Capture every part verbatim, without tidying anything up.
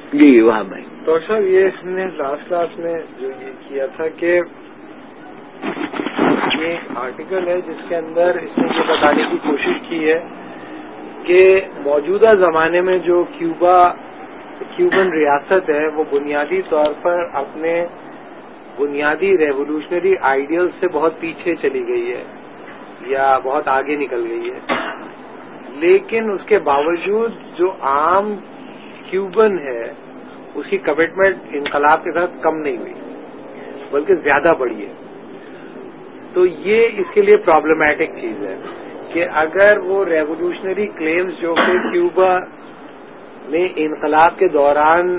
جی وہاں بھائی ڈاکٹر صاحب یہ اس نے لاسٹ کلاس میں جو یہ کیا تھا کہ یہ ایک آرٹیکل ہے جس کے اندر اس نے یہ بتانے کی کوشش کی ہے کہ موجودہ زمانے میں جو کیوبا کیوبن ریاست ہے وہ بنیادی طور پر اپنے بنیادی ریولوشنری آئیڈیل سے بہت پیچھے چلی گئی ہے یا بہت آگے نکل گئی ہے، لیکن اس کے باوجود جو عام کیوبن ہے اس کی کمٹمنٹ انقلاب کے ساتھ کم نہیں ہوئی بلکہ زیادہ بڑھی ہے. تو یہ اس کے لیے پرابلمٹک چیز ہے کہ اگر وہ ریولوشنری کلیمز جو کہ کیوبا میں انقلاب کے دوران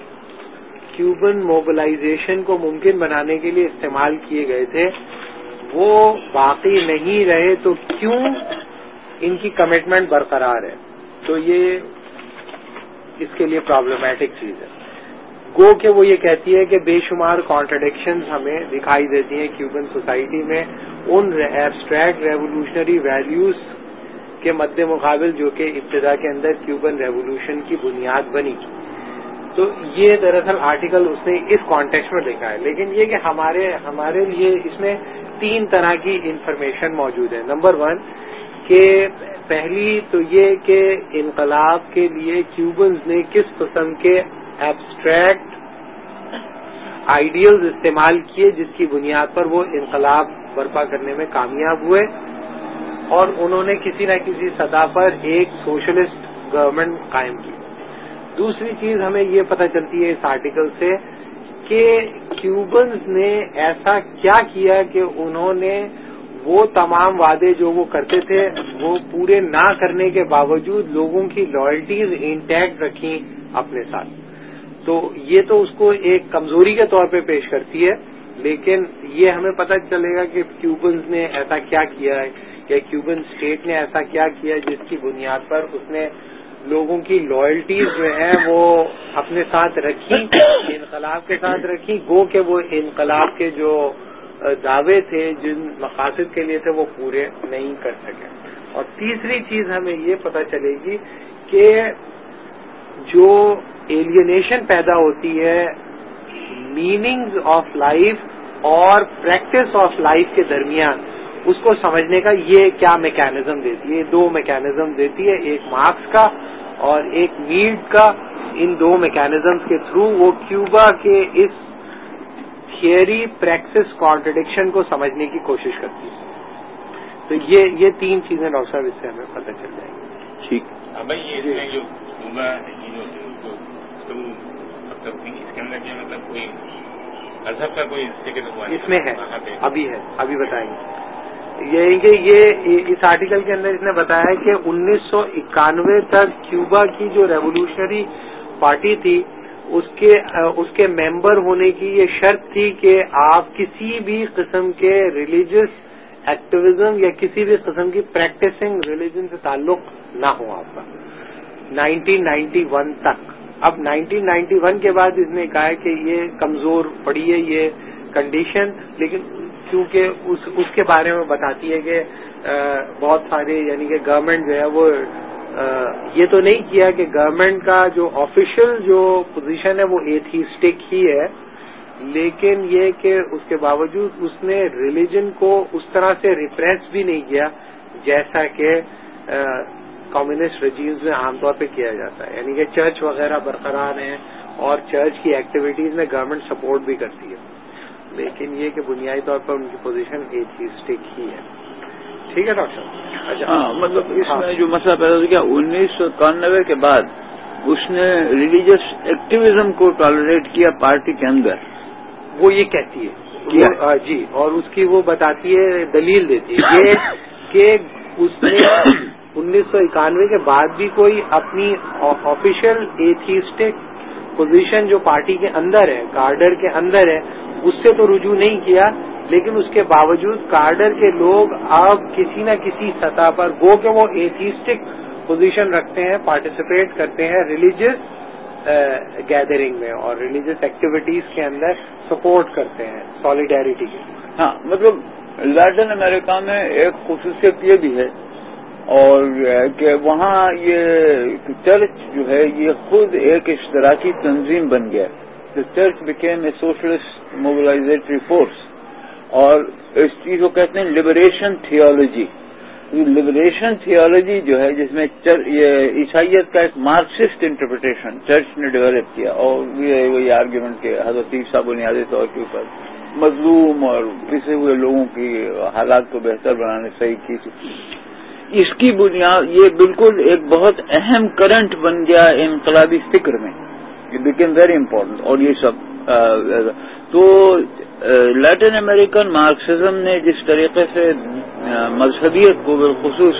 کیوبن موبلائزیشن کو ممکن بنانے کے لیے استعمال کیے گئے تھے وہ باقی نہیں رہے تو کیوں ان کی کمٹمنٹ برقرار ہے. تو یہ اس کے لیے پرابلمٹک چیز ہے. گو کہ وہ یہ کہتی ہے کہ بے شمار کانٹرڈکشنز ہمیں دکھائی دیتی ہیں کیوبن سوسائٹی میں ان ایبسٹریکٹ ریولوشنری ویلیوز کے مد مقابل جو کہ ابتدا کے اندر کیوبن ریولوشن کی بنیاد بنی. تو یہ دراصل آرٹیکل اس نے اس کانٹیکسٹ میں لکھا ہے. لیکن یہ کہ ہمارے ہمارے لیے اس میں تین طرح کی انفارمیشن موجود ہے. نمبر ون کہ پہلی تو یہ کہ انقلاب کے لیے کیوبنز نے کس قسم کے ایبسٹریکٹ آئیڈیلز استعمال کیے جس کی بنیاد پر وہ انقلاب برپا کرنے میں کامیاب ہوئے اور انہوں نے کسی نہ کسی سطح پر ایک سوشلسٹ گورنمنٹ قائم کی. دوسری چیز ہمیں یہ پتہ چلتی ہے اس آرٹیکل سے کہ کیوبنز نے ایسا کیا کیا کہ انہوں نے وہ تمام وعدے جو وہ کرتے تھے وہ پورے نہ کرنے کے باوجود لوگوں کی لائلٹیز انٹیکٹ رکھی اپنے ساتھ. تو یہ تو اس کو ایک کمزوری کے طور پہ پیش کرتی ہے، لیکن یہ ہمیں پتہ چلے گا کہ کیوبنز نے ایسا کیا کیا ہے یا کیوبن اسٹیٹ نے ایسا کیا کیا جس کی بنیاد پر اس نے لوگوں کی لائلٹیز جو ہیں وہ اپنے ساتھ رکھی، انقلاب کے ساتھ رکھی. گو کہ وہ انقلاب کے جو دعوے تھے جن مقاصد کے لیے تھے وہ پورے نہیں کر سکے. اور تیسری چیز ہمیں یہ پتہ چلے گی کہ جو ایلینیشن پیدا ہوتی ہے میننگز آف لائف اور پریکٹس آف لائف کے درمیان، اس کو سمجھنے کا یہ کیا میکینزم دیتی ہے. دو میکینزم دیتی ہے، ایک مارکس کا اور ایک میڈ کا. ان دو میکینزمز کے تھرو وہ کیوبا کے اس تھیوری پریکٹس کانٹرڈکشن کو سمجھنے کی کوشش کرتی ہے. تو یہ یہ تین چیزیں ڈاکٹر صاحب اس سے ہمیں پتہ چل جائیں گی. ٹھیک بھائی یہ جو کیوبا اس کے اندر جو مطلب کوئی مذہب کا کوئی اس میں ہے ابھی ہے ابھی بتائیں گے. یہ کہ یہ اس آرٹیکل کے اندر اس نے بتایا کہ انیس سو اکانوے تک کیوبا کی جو ریولوشنری پارٹی تھی اس کے اس کے ممبر ہونے کی یہ شرط تھی کہ آپ کسی بھی قسم کے ریلیجس ایکٹیویزم یا کسی بھی قسم کی پریکٹسنگ ریلیجن سے تعلق نہ ہو آپ کا نائنٹین نائنٹی ون تک. اب نائنٹین نائنٹی ون کے بعد اس نے کہا کہ یہ کمزور پڑی ہے یہ کنڈیشن، لیکن کیونکہ اس اس کے بارے میں بتاتی ہے کہ بہت سارے یعنی کہ گورنمنٹ جو ہے وہ یہ تو نہیں کیا کہ گورنمنٹ کا جو آفیشیل جو پوزیشن ہے وہ ایتھیسٹک ہی ہے، لیکن یہ کہ اس کے باوجود اس نے ریلیجن کو اس طرح سے ریپریس بھی نہیں کیا جیسا کہ کمیونسٹ رجیمز میں عام طور پہ کیا جاتا ہے. یعنی کہ چرچ وغیرہ برقرار ہیں اور چرچ کی ایکٹیویٹیز میں گورنمنٹ سپورٹ بھی کرتی ہے، لیکن یہ کہ بنیادی طور پر ان کی پوزیشن ایتھیسٹک ہی ہے. ٹھیک ہے ڈاکٹر صاحب. اچھا ہاں مطلب اس میں جو مسئلہ پیدا ہو گیا انیس سو اکانوے کے بعد اس نے ریلیجس ایکٹیویزم کو ٹالریٹ کیا پارٹی کے اندر، وہ یہ کہتی ہے جی، اور اس کی وہ بتاتی ہے دلیل دیتی ہے یہ کہ اس نے انیس سو اکانوے کے بعد بھی کوئی اپنی آفیشیل ایتھیسٹک پوزیشن جو پارٹی کے اندر ہے کارڈر کے اندر ہے اس سے تو رجوع نہیں کیا، لیکن اس کے باوجود کارڈر کے لوگ اب کسی نہ کسی سطح پر گو کہ وہ ایتھیسٹک پوزیشن رکھتے ہیں، پارٹیسپیٹ کرتے ہیں ریلیجس گیدرنگ میں اور ریلیجس ایکٹیویٹیز کے اندر سپورٹ کرتے ہیں سالیڈیرٹی کے. ہاں مطلب لیٹن امریکہ میں ایک خصوصیت یہ بھی ہے اور کہ وہاں یہ چرچ جو ہے یہ خود ایک اشتراکی تنظیم بن گیا. The church became a socialist mobilizatory force. اور اس چیز کو کہتے ہیں لبریشن تھیولوجی. لبریشن تھیولوجی جو ہے جس میں یہ عیسائیت کا ایک مارکسسٹ انٹرپریٹیشن چرچ نے ڈیولپ کیا, اور یہ وہی آرگیومنٹ کے حضرت عیسیٰ بنیادی طور کے اوپر مظلوم اور پسے ہوئے لوگوں کی حالات کو بہتر بنانے صحیح کی. اس کی بنیاد یہ بالکل ایک بہت اہم کرنٹ بن گیا انقلابی فکر میں. It became very important. اور یہ سب تو لیٹن امریکن مارکسزم نے جس طریقے سے مذہبیت کو بالخصوص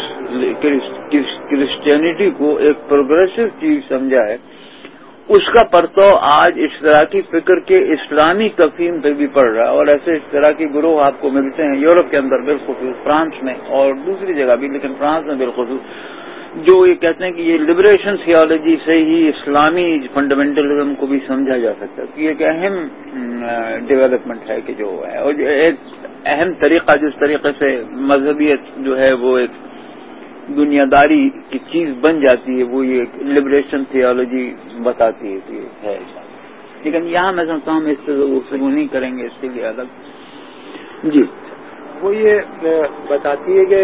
کرسچینٹی کو ایک پروگریسو چیز سمجھا ہے, اس کا پرتو آج اشتراکی فکر کے اسلامی تفہیم پہ بھی پڑ رہا ہے. اور ایسے اشتراکی گروہ آپ کو ملتے ہیں یورپ کے اندر بالخصوص, فرانس میں اور دوسری جگہ بھی, لیکن فرانس میں بالخصوص, جو یہ کہتے ہیں کہ یہ لبریشن تھیولوجی سے ہی اسلامی فنڈامنٹلزم کو بھی سمجھا جا سکتا ہے. یہ ایک اہم ڈیولپمنٹ ہے کہ جو ہے, اور ایک اہم طریقہ جس طریقے سے مذہبیت جو ہے وہ ایک دنیا داری کی چیز بن جاتی ہے, وہ یہ لبریشن تھیولوجی بتاتی ہے. لیکن یہاں میں سمجھتا ہوں اس سے گفتگو نہیں کریں گے, اس کے لیے الگ. جی وہ یہ بتاتی ہے کہ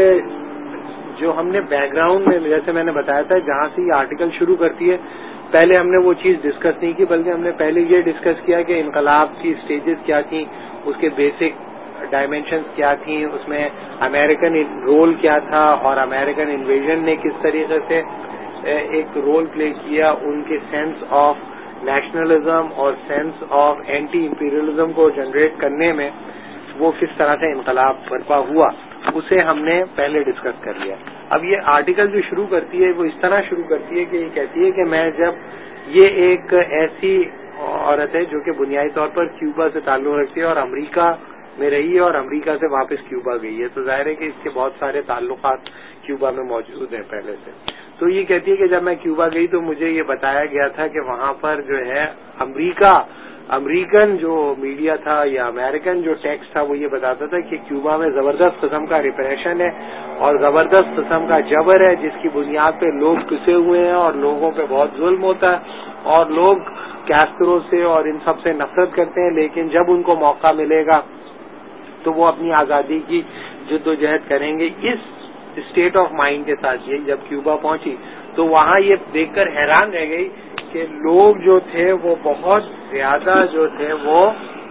جو ہم نے بیک گراؤنڈ میں, جیسے میں نے بتایا تھا, جہاں سے یہ آرٹیکل شروع کرتی ہے, پہلے ہم نے وہ چیز ڈسکس نہیں کی, بلکہ ہم نے پہلے یہ ڈسکس کیا کہ انقلاب کی سٹیجز کیا تھیں, اس کے بیسک ڈائمینشنز کیا تھیں, اس میں امریکن رول کیا تھا, اور امریکن انویژن نے کس طریقے سے ایک رول پلے کیا ان کے سینس آف نیشنلزم اور سینس آف اینٹی امپیریلزم کو جنریٹ کرنے میں وہ کس طرح سے انقلاب برپا ہوا, اسے ہم نے پہلے ڈسکس کر لیا. اب یہ آرٹیکل جو شروع کرتی ہے وہ اس طرح شروع کرتی ہے کہ یہ کہتی ہے کہ میں جب یہ ایک ایسی عورت ہے جو کہ بنیادی طور پر کیوبا سے تعلق رکھتی ہے اور امریکہ میں رہی ہے اور امریکہ سے واپس کیوبا گئی ہے, تو ظاہر ہے کہ اس کے بہت سارے تعلقات کیوبا میں موجود ہیں پہلے سے. تو یہ کہتی ہے کہ جب میں کیوبا گئی تو مجھے یہ بتایا گیا تھا کہ وہاں پر جو ہے امریکہ امریکن جو میڈیا تھا یا امریکن جو ٹیکسٹ تھا وہ یہ بتاتا تھا کہ کیوبا میں زبردست قسم کا ریپریشن ہے اور زبردست قسم کا جبر ہے, جس کی بنیاد پہ لوگ پسے ہوئے ہیں اور لوگوں پہ بہت ظلم ہوتا ہے, اور لوگ کیسٹرو سے اور ان سب سے نفرت کرتے ہیں, لیکن جب ان کو موقع ملے گا تو وہ اپنی آزادی کی جد و جہد کریں گے. اس اسٹیٹ آف مائنڈ کے ساتھ یہ جب کیوبا پہنچی تو وہاں یہ دیکھ کر حیران رہ گئی کہ لوگ جو تھے وہ بہت زیادہ جو تھے وہ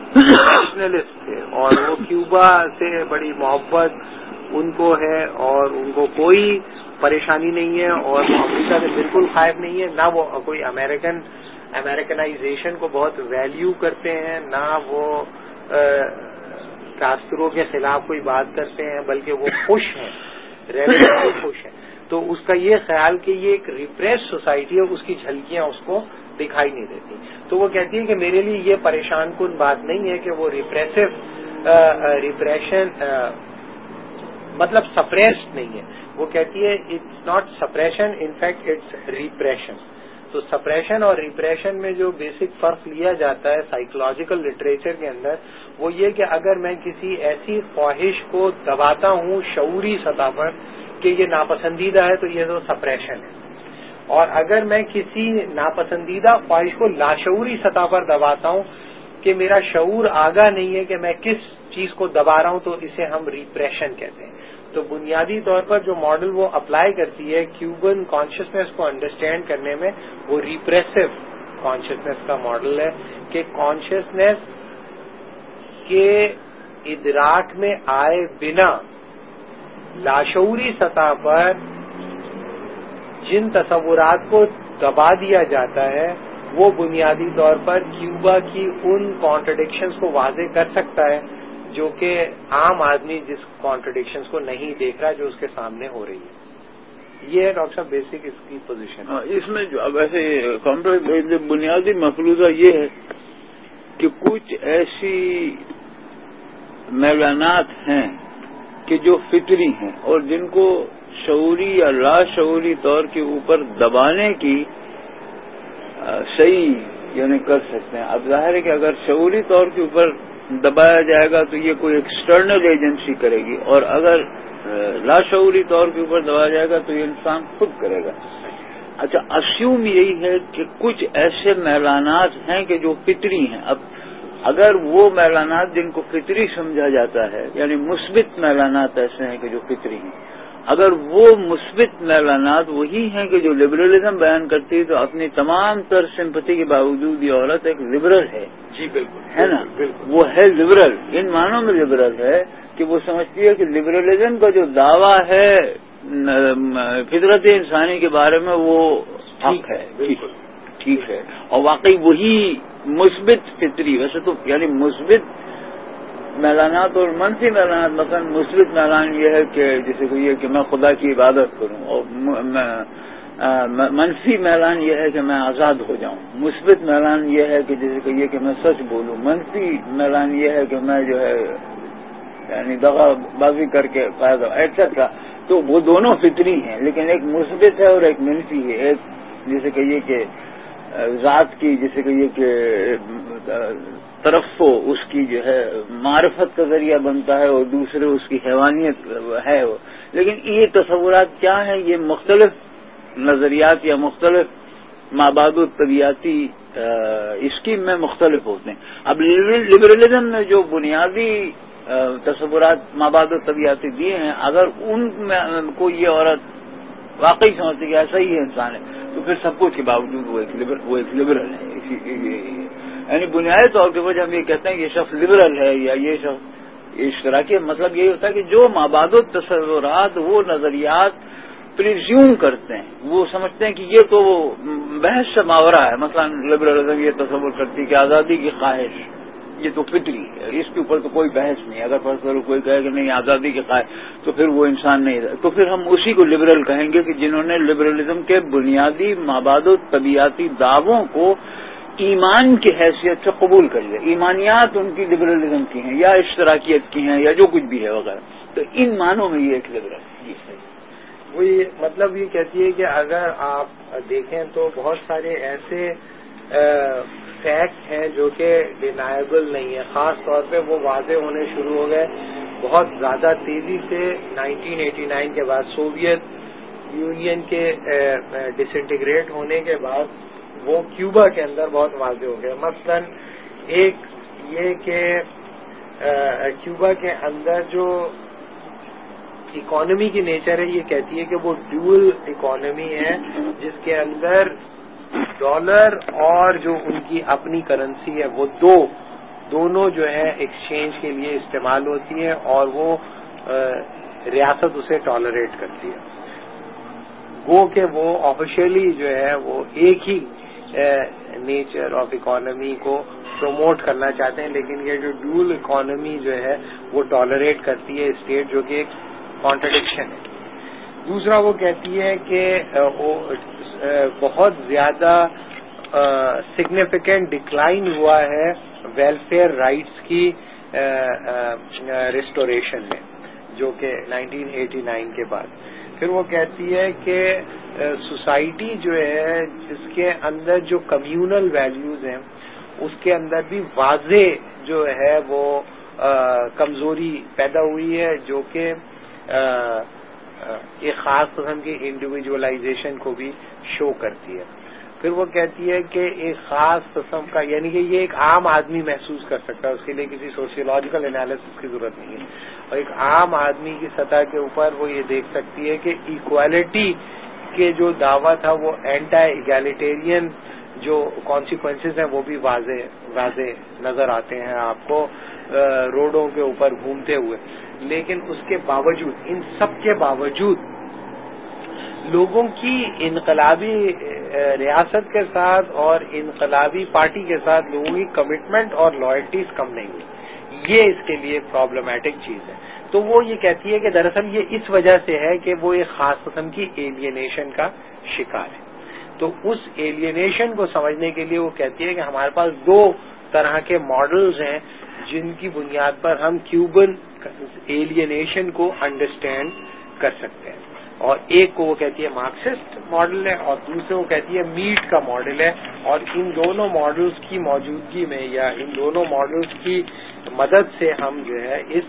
نیشنلسٹ تھے, اور وہ کیوبا سے بڑی محبت ان کو ہے اور ان کو کوئی پریشانی نہیں ہے, اور وہ امریکہ سے بالکل خائف نہیں ہے, نہ وہ کوئی امریکن امریکنائزیشن کو بہت ویلیو کرتے ہیں, نہ وہ کاسٹرو کے خلاف کوئی بات کرتے ہیں, بلکہ وہ خوش ہیں, ریلیٹیولی خوش ہیں. تو اس کا یہ خیال کہ یہ ایک ریپریس سوسائٹی ہے, اس کی جھلکیاں اس کو دکھائی نہیں دیتی. تو وہ کہتی ہے کہ میرے لیے یہ پریشان کن بات نہیں ہے کہ وہ ریپریسو ریپریشن مطلب سپریسڈ نہیں ہے. وہ کہتی ہے it's not suppression, in fact it's repression. تو سپریشن اور ریپریشن میں جو بیسک فرق لیا جاتا ہے سائیکولوجیکل لٹریچر کے اندر وہ یہ کہ اگر میں کسی ایسی خواہش کو دباتا ہوں شعوری سطح پر کہ یہ ناپسندیدہ ہے تو یہ تو سپریشن ہے, اور اگر میں کسی ناپسندیدہ خواہش کو لاشعوری سطح پر دباتا ہوں کہ میرا شعور آگاہ نہیں ہے کہ میں کس چیز کو دبا رہا ہوں تو اسے ہم ریپریشن کہتے ہیں. تو بنیادی طور پر جو ماڈل وہ اپلائی کرتی ہے کیوبن کانشیسنیس کو انڈرسٹینڈ کرنے میں وہ ریپریسو کانشیسنیس کا ماڈل ہے کہ کانشیسنیس کے ادراک میں آئے بنا لاشعوری سطح پر جن تصورات کو دبا دیا جاتا ہے وہ بنیادی طور پر کیوبا کی ان کانٹرڈکشنز کو واضح کر سکتا ہے جو کہ عام آدمی جس کانٹرڈکشنز کو نہیں دیکھ رہا جو اس کے سامنے ہو رہی ہے. یہ ہے ڈاکٹر صاحب بیسک اس کی پوزیشن. اس میں ویسے بنیادی مفروضہ یہ ہے کہ کچھ ایسی میلانات ہیں کہ جو فطری ہیں اور جن کو شعوری یا لاشعوری طور کے اوپر دبانے کی صحیح یعنی کر سکتے ہیں. اب ظاہر ہے کہ اگر شعوری طور کے اوپر دبایا جائے گا تو یہ کوئی ایکسٹرنل ایجنسی کرے گی, اور اگر لاشعوری طور کے اوپر دبایا جائے گا تو یہ انسان خود کرے گا. اچھا، اسیوم یہی ہے کہ کچھ ایسے میلانات ہیں کہ جو فطری ہیں. اب اگر وہ میلانات جن کو فطری سمجھا جاتا ہے، یعنی مثبت میلانات ایسے ہیں کہ جو فطری ہیں، اگر وہ مثبت میلانات وہی ہیں کہ جو لبرلزم بیان کرتی ہے، تو اپنی تمام تر سمپتی کے باوجود یہ عورت ایک لبرل ہے. جی بالکل، ہے نا، وہ ہے لبرل. ان معنوں میں لبرل ہے کہ وہ سمجھتی ہے کہ لبرلزم کا جو دعویٰ ہے فطرت انسانی کے بارے میں وہ حق ہے. ٹھیک ہے، اور واقعی وہی مثبت فطری. ویسے تو یعنی مثبت میلانات اور منفی میلانات، مثلا مثبت میلان یہ ہے کہ جیسے کہ یہ کہ میں خدا کی عبادت کروں، اور منفی میلان یہ ہے کہ میں آزاد ہو جاؤں. مثبت میلان یہ ہے کہ جیسے کہ یہ کہ میں سچ بولوں. منفی میلان یہ ہے کہ میں جو ہے یعنی دغا بازی کر کے فائدہ ایٹسٹرا. تو وہ دونوں فطری ہیں، لیکن ایک مثبت ہے اور ایک منفی ہے. ایک جیسے کہ یہ کہ ذات کی جیسے کہ یہ کہ طرف ہو اس کی جو ہے معرفت کا ذریعہ بنتا ہے، اور دوسرے اس کی حیوانیت ہے. لیکن یہ تصورات کیا ہیں؟ یہ مختلف نظریات یا مختلف مابعد الطبیعتی اسکیم میں مختلف ہوتے ہیں. اب لبرلزم نے جو بنیادی تصورات مابعد الطبیعتی دیے ہیں، اگر ان میں کو یہ عورت واقعی سمجھتی کہ ایسا ہی ہے انسان ہے، تو پھر سب کچھ کے باوجود وہ ایک لبرل وہ ایک لبرل ہے. یعنی بنیادی طور کے اوپر جب ہم یہ کہتے ہیں کہ یہ شخص لبرل ہے یا یہ شخص اشتراکی، مطلب یہی ہوتا ہے کہ جو مابعد التصورات، وہ نظریات پریزیوم کرتے ہیں، وہ سمجھتے ہیں کہ یہ تو بحث سے ماورا ہے. مثلا لبرلزم یہ تصور کرتی کہ آزادی کی خواہش یہ تو فطری ہے، اس کے اوپر تو کوئی بحث نہیں. اگر فرض کرو کوئی کہے کہ نہیں آزادی کے خواہش، تو پھر وہ انسان نہیں رہا. تو پھر ہم اسی کو لبرل کہیں گے کہ جنہوں نے لبرلزم کے بنیادی مابعد الطبیعتی دعووں کو ایمان کی حیثیت سے قبول کر لیا. ایمانیات ان کی لبرلزم کی ہیں یا اشتراکیت کی ہیں یا جو کچھ بھی ہے وغیرہ. تو ان معنوں میں یہ ایک لبرل ہے. وہ یہ مطلب یہ کہتی ہے کہ اگر آپ دیکھیں تو بہت سارے ایسے فیکٹ ہیں جو کہ ڈینائبل نہیں ہے. خاص طور پہ وہ واضح ہونے شروع ہو گئے بہت زیادہ تیزی سے نائنٹین ایٹی نائن کے بعد، سوویت یونین کے ڈس انٹیگریٹ ہونے کے بعد وہ کیوبا کے اندر بہت واضح ہو گئے. مثلا ایک یہ کہ کیوبا کے اندر جو اکانومی کی نیچر ہے، یہ کہتی ہے کہ وہ ڈیول اکانومی ہے، جس کے اندر ڈالر اور جو ان کی اپنی کرنسی ہے وہ دو دونوں جو ہے ایکسچینج کے لیے استعمال ہوتی ہے، اور وہ ریاست اسے ٹالریٹ کرتی ہے. گو کہ وہ آفیشیلی جو ہے وہ ایک ہی نیچر آف اکانومی کو پروموٹ کرنا چاہتے ہیں، لیکن یہ جو ڈیول اکانومی جو ہے وہ ٹالریٹ کرتی ہے اسٹیٹ، جو کہ ایک کانٹرڈکشن ہے. دوسرا وہ کہتی ہے کہ بہت زیادہ سگنیفیکنٹ ڈکلائن ہوا ہے ویلفیئر رائٹس کی ریسٹوریشن میں، جو کہ نائنٹین ایٹی نائن کے بعد. پھر وہ کہتی ہے کہ سوسائٹی جو ہے جس کے اندر جو کمیونل ویلیوز ہیں اس کے اندر بھی واضح جو ہے وہ کمزوری پیدا ہوئی ہے، جو کہ ایک خاص قسم کی انڈیویجولائزیشن کو بھی شو کرتی ہے. پھر وہ کہتی ہے کہ ایک خاص قسم کا، یعنی کہ یہ ایک عام آدمی محسوس کر سکتا ہے، اس کے لیے کسی سوشیولوجیکل انالیسس کی ضرورت نہیں ہے، اور ایک عام آدمی کی سطح کے اوپر وہ یہ دیکھ سکتی ہے کہ ایکوالٹی کے جو دعویٰ تھا وہ اینٹی ایگالیٹیرین جو کانسیکوینسز ہیں وہ بھی واضح واضح نظر آتے ہیں آپ کو روڈوں کے اوپر گھومتے ہوئے. لیکن اس کے باوجود، ان سب کے باوجود لوگوں کی انقلابی ریاست کے ساتھ اور انقلابی پارٹی کے ساتھ لوگوں کی کمٹمنٹ اور لائلٹیز کم نہیں ہوئی. یہ اس کے لیے پرابلمٹک چیز ہے. تو وہ یہ کہتی ہے کہ دراصل یہ اس وجہ سے ہے کہ وہ ایک خاص قسم کی ایلینیشن کا شکار ہے. تو اس ایلینیشن کو سمجھنے کے لیے وہ کہتی ہے کہ ہمارے پاس دو طرح کے ماڈلز ہیں جن کی بنیاد پر ہم کیوبن ایلینیشن کو انڈرسٹینڈ کر سکتے ہیں. اور ایک کو وہ کہتی ہے مارکسسٹ ماڈل ہے، اور دوسرے کو کہتی ہے میٹ کا ماڈل ہے. اور ان دونوں ماڈلز کی موجودگی میں یا ان دونوں ماڈلز کی مدد سے ہم جو ہے اس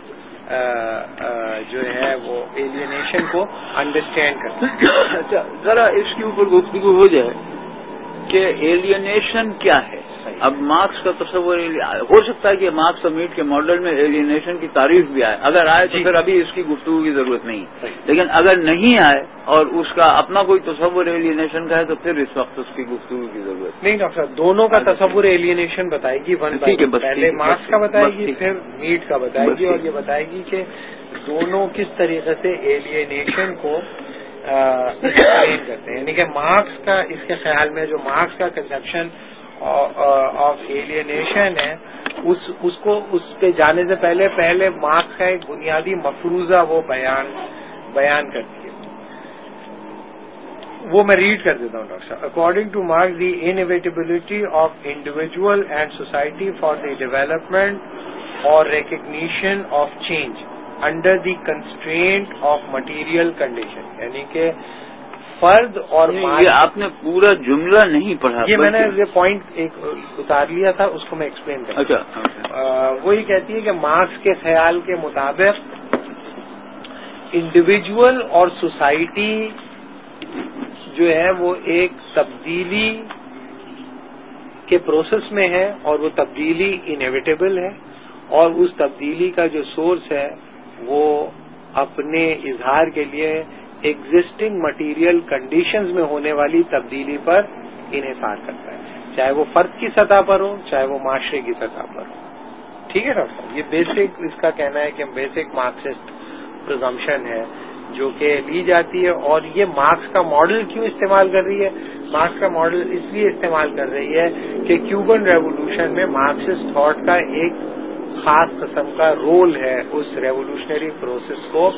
جو ہے وہ ایلینیشن کو انڈرسٹینڈ کرتا ہے. اچھا ذرا اس کے اوپر گفتگو ہو جائے کہ ایلینیشن کیا ہے. اب مارکس کا تصور ہو سکتا ہے کہ مارکس اور میٹ کے ماڈل میں ایلینیشن کی تعریف بھی آئے. اگر آئے تو پھر ابھی اس کی گفتگو کی ضرورت نہیں. لیکن اگر نہیں آئے اور اس کا اپنا کوئی تصور ایلینیشن کا ہے تو پھر اس وقت اس کی گفتگو کی ضرورت نہیں. ڈاکٹر صاحب دونوں کا تصور ایلینیشن بتائے گی. ون ٹھیک ہے, بس پہلے مارکس کا بتائے گی پھر میٹ کا بتائے گی اور یہ بتائے گی کہ دونوں کس طریقے سے ایلینیشن کو ایکسپلین کرتے ہیں. یعنی کہ مارکس کا اس کے خیال میں جو مارکس کا کنسیپشن آف ایلینیشن ہے اس اس کو اس پہ جانے سے پہلے پہلے مارکس کا ایک بنیادی مفروضہ وہ بیان بیان کرتی ہے. وہ میں ریڈ کر دیتا ہوں ڈاکٹر صاحب. According to Marx the inevitability of individual and society for the development اور recognition of change under the constraint of material condition. یعنی کہ فرد اور یہ آپ نے پورا جملہ نہیں پڑھا. یہ میں نے یہ پوائنٹ ایک اتار لیا تھا, اس کو میں ایکسپلین کروں. اچھا. وہی کہتی ہے کہ مارکس کے خیال کے مطابق انڈیویجول اور سوسائٹی جو ہے وہ ایک تبدیلی کے پروسیس میں ہے اور وہ تبدیلی انیویٹیبل ہے اور اس تبدیلی کا جو سورس ہے وہ اپنے اظہار کے لیے ایگزسٹنگ مٹیریل کنڈیشنز میں ہونے والی تبدیلی پر انحصار کرتا ہے, چاہے وہ فرد کی سطح پر ہو چاہے وہ معاشرے کی سطح پر ہو. ٹھیک ہے ڈاکٹر صاحب. یہ بیسک اس کا کہنا ہے کہ بیسک مارکسسٹ پرزمپشن ہے جو کہ لی جاتی ہے. اور یہ مارکس کا ماڈل کیوں استعمال کر رہی ہے؟ مارکس کا ماڈل اس لیے استعمال کر رہی ہے کہ کیوبن ریولوشن میں مارکسسٹ تھاٹ کا ایک خاص قسم کا رول ہے اس ریولوشنری پروسیس کو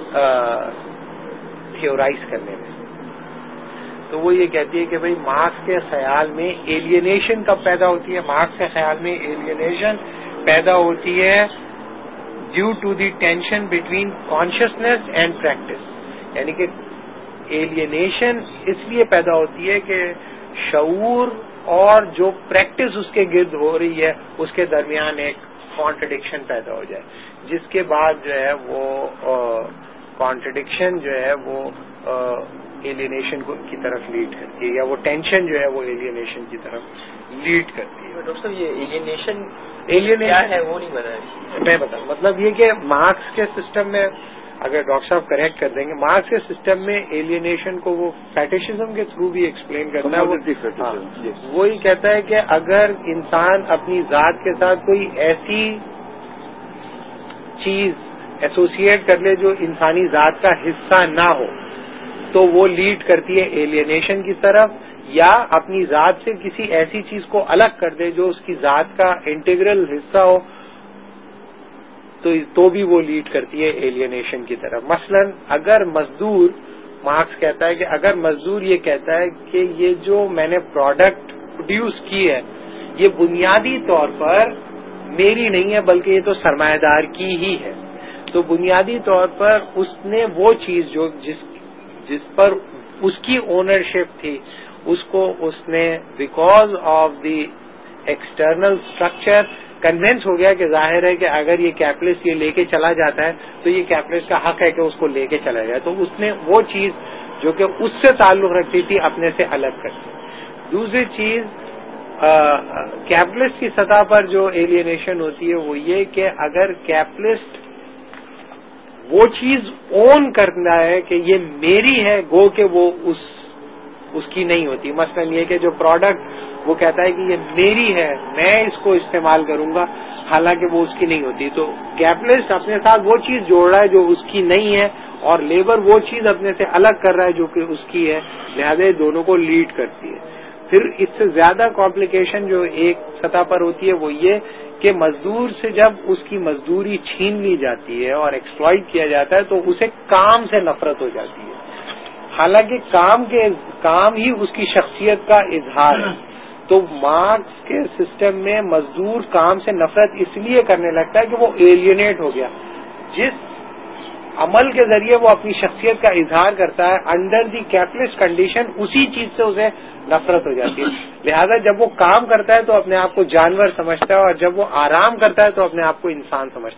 تھیورائز کرنے میں. تو وہ یہ کہتی ہے کہ بھئی مارکس کے خیال میں ایلینیشن کب پیدا ہوتی ہے؟ مارکس کے خیال میں ایلینیشن پیدا ہوتی ہے due to the tension between consciousness and practice. یعنی کہ ایلینیشن اس لیے پیدا ہوتی ہے کہ شعور اور جو پریکٹس اس کے گرد ہو رہی ہے اس کے درمیان ایک کانٹرڈکشن پیدا ہو جائے, جس کے بعد جو ہے وہ کانٹرڈکشن جو ہے وہ ایلینیشن کی طرف لیڈ کرتی ہے, یا وہ ٹینشن جو ہے وہ ایلینیشن کی طرف لیڈ کرتی ہے. ڈاکٹر صاحب یہ ایلینیشن ایلینیشن ہے وہ نہیں بتا. میں بتاؤں مطلب یہ کہ مارکس کے سسٹم میں اگر ڈاکٹر صاحب کریکٹ کر دیں گے, مارکس کے سسٹم میں ایلینیشن کو وہ فیٹیشزم کے تھرو بھی ایکسپلین کرتا ہے. وہی کہتا ہے کہ اگر انسان اپنی ذات کے ساتھ کوئی ایسی چیز ایسوسیٹ کر لے جو انسانی ذات کا حصہ نہ ہو تو وہ لیڈ کرتی ہے ایلینیشن کی طرف, یا اپنی ذات سے کسی ایسی چیز کو الگ کر دے جو اس کی ذات کا انٹیگرل حصہ ہو تو تو بھی وہ لیڈ کرتی ہے ایلینیشن کی طرف. مثلا اگر مزدور, مارکس کہتا ہے کہ اگر مزدور یہ کہتا ہے کہ یہ جو میں نے پروڈکٹ پروڈیوس کی ہے یہ بنیادی طور پر میری نہیں ہے بلکہ یہ تو سرمایہ دار کی ہی ہے, تو بنیادی طور پر اس نے وہ چیز جو جس جس پر اس کی اونرشپ تھی اس کو اس نے because of the external structure convince ہو گیا کہ ظاہر ہے کہ اگر یہ کیپٹلسٹ یہ لے کے چلا جاتا ہے تو یہ کیپٹلسٹ کا حق ہے کہ اس کو لے کے چلا جائے, تو اس نے وہ چیز جو کہ اس سے تعلق رکھتی تھی اپنے سے الگ کر دی. دوسری چیز کیپٹلسٹ کی سطح پر جو ایلینیشن ہوتی ہے وہ یہ کہ اگر کیپٹلسٹ وہ چیز اون کرنا ہے کہ یہ میری ہے گو کہ وہ اس اس کی نہیں ہوتی. مثلا یہ کہ جو پروڈکٹ وہ کہتا ہے کہ یہ میری ہے میں اس کو استعمال کروں گا حالانکہ وہ اس کی نہیں ہوتی, تو کیپٹلسٹ اپنے ساتھ وہ چیز جوڑ رہا ہے جو اس کی نہیں ہے اور لیبر وہ چیز اپنے سے الگ کر رہا ہے جو کہ اس کی ہے, لہذا دونوں کو لیڈ کرتی ہے. پھر اس سے زیادہ کمپلیکیشن جو ایک سطح پر ہوتی ہے وہ یہ کہ مزدور سے جب اس کی مزدوری چھین لی جاتی ہے اور ایکسپلائٹ کیا جاتا ہے تو اسے کام سے نفرت ہو جاتی ہے, حالانکہ کام کے کام ہی اس کی شخصیت کا اظہار ہے. تو مارکس کے سسٹم میں مزدور کام سے نفرت اس لیے کرنے لگتا ہے کہ وہ ایلینیٹ ہو گیا, جس عمل کے ذریعے وہ اپنی شخصیت کا اظہار کرتا ہے انڈر دی کیپٹلسٹ کنڈیشن اسی چیز سے اسے نفرت ہو جاتی ہے. لہذا جب وہ کام کرتا ہے تو اپنے آپ کو جانور سمجھتا ہے اور جب وہ آرام کرتا ہے تو اپنے آپ کو انسان سمجھتا ہے,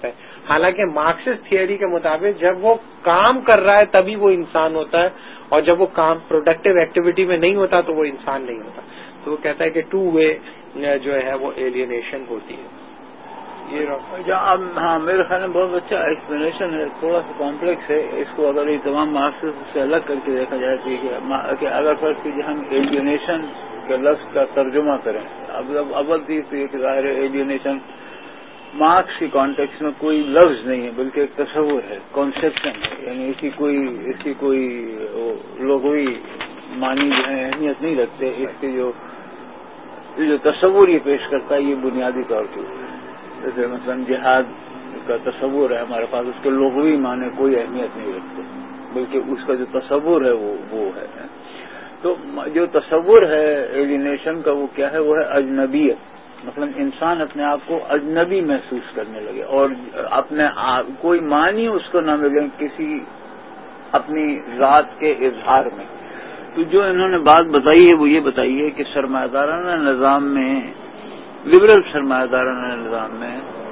حالانکہ مارکسسٹ تھیوری کے مطابق جب وہ کام کر رہا ہے تبھی وہ انسان ہوتا ہے، اور جب وہ کام پروڈکٹیو ایکٹیویٹی میں نہیں ہوتا تو وہ انسان نہیں ہوتا. تو وہ کہتا ہے کہ ٹو وے جو ہے وہ ایلینیشن ہوتی ہے. یہ ہاں میرے خیال میں بہت اچھا ایکسپلینیشن ہے، تھوڑا سا کمپلیکس ہے. اس کو اگر یہ تمام مارکس سے الگ کر کے دیکھا جائے کہ اگر فرض کیجیے ہم ایلینیشن کے لفظ کا ترجمہ کریں، اب اب اول چیز تو یہ کہ ظاہر ہے ایلینیشن مارکس کی کانٹیکس میں کوئی لفظ نہیں ہے بلکہ ایک تصور ہے، کانسیپشن ہے. یعنی اس کی کوئی اس کی کوئی لغوی معنی جو ہے اہمیت نہیں رکھتے. اس کے جو جو تصور یہ پیش کرتا ہے یہ بنیادی طور پہ، جیسے مثلا جہاد کا تصور ہے ہمارے پاس، اس کے لغوی معنی کوئی اہمیت نہیں رکھتے بلکہ اس کا جو تصور ہے وہ وہ ہے. تو جو تصور ہے ایلینیشن کا وہ کیا ہے؟ وہ ہے اجنبیت. مثلا انسان اپنے آپ کو اجنبی محسوس کرنے لگے اور اپنے آپ کوئی معنی اس کو نہ ملے کسی اپنی ذات کے اظہار میں. تو جو انہوں نے بات بتائی ہے وہ یہ بتائی ہے کہ سرمایہ دارانہ نظام میں، لبرل سرمایہ دارانہ نظام میں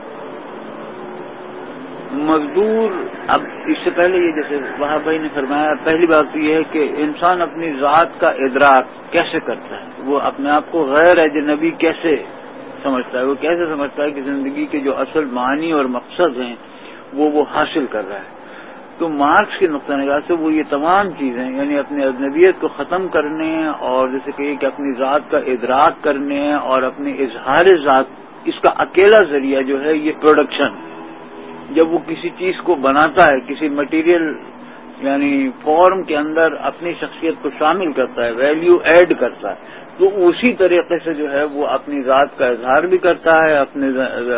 مزدور، اب اس سے پہلے یہ جیسے وہاں بھائی نے فرمایا، پہلی بات تو یہ ہے کہ انسان اپنی ذات کا ادراک کیسے کرتا ہے، وہ اپنے آپ کو غیر اجنبی کیسے سمجھتا ہے، وہ کیسے سمجھتا ہے کہ زندگی کے جو اصل معنی اور مقصد ہیں وہ وہ حاصل کر رہا ہے. تو مارکس کے نقطہ نگاہ سے وہ یہ تمام چیزیں یعنی اپنی اجنبیت کو ختم کرنے اور جیسے کہ کہ اپنی ذات کا ادراک کرنے اور اپنے اظہار ذات، اس کا اکیلا ذریعہ جو ہے یہ پروڈکشن. جب وہ کسی چیز کو بناتا ہے، کسی مٹیریل یعنی فارم کے اندر اپنی شخصیت کو شامل کرتا ہے، ویلیو ایڈ کرتا ہے، تو اسی طریقے سے جو ہے وہ اپنی ذات کا اظہار بھی کرتا ہے، اپنے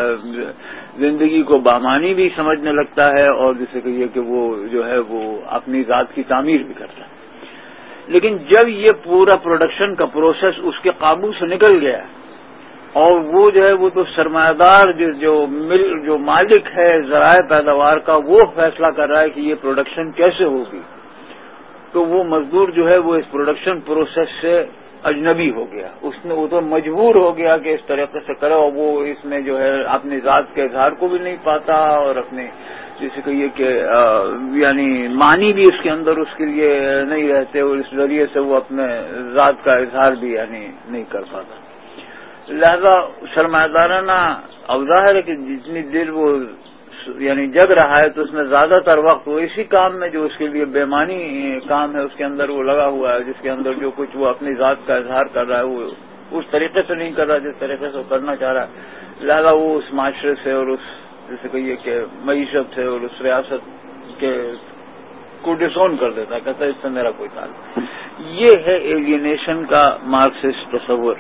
زندگی کو بامانی بھی سمجھنے لگتا ہے، اور جیسے کہ یہ کہ وہ جو ہے وہ اپنی ذات کی تعمیر بھی کرتا ہے. لیکن جب یہ پورا پروڈکشن کا پروسیس اس کے قابو سے نکل گیا اور وہ جو ہے وہ تو سرمایہ دار جو جو مل جو مالک ہے ذرائع پیداوار کا، وہ فیصلہ کر رہا ہے کہ یہ پروڈکشن کیسے ہوگی، تو وہ مزدور جو ہے وہ اس پروڈکشن پروسیس سے اجنبی ہو گیا. اس نے وہ تو مجبور ہو گیا کہ اس طریقے سے کرے، اور وہ اس میں جو ہے اپنی ذات کے اظہار کو بھی نہیں پاتا اور اپنے جیسے کہ یہ کہ یعنی معنی بھی اس کے اندر اس کے لیے نہیں رہتے، اور اس ذریعے سے وہ اپنے ذات کا اظہار بھی یعنی نہیں کر پاتا. لہذا سرمایہ دارانہ اب ظاہر ہے کہ جتنی دیر وہ یعنی جگ رہا ہے تو اس میں زیادہ تر وقت وہ اسی کام میں جو اس کے لیے بے معنی کام ہے اس کے اندر وہ لگا ہوا ہے، جس کے اندر جو کچھ وہ اپنی ذات کا اظہار کر رہا ہے وہ اس طریقے سے نہیں کر رہا جس طریقے سے وہ کرنا چاہ رہا ہے. لہذا وہ اس معاشرے سے اور اس جیسے کہیے کہ معیشت سے اور اس ریاست کے کو ڈسون کر دیتا ہے، کہتا ہے اس سے میرا کوئی تعلق. یہ ہے ایلینیشن کا مارکسسٹ تصور.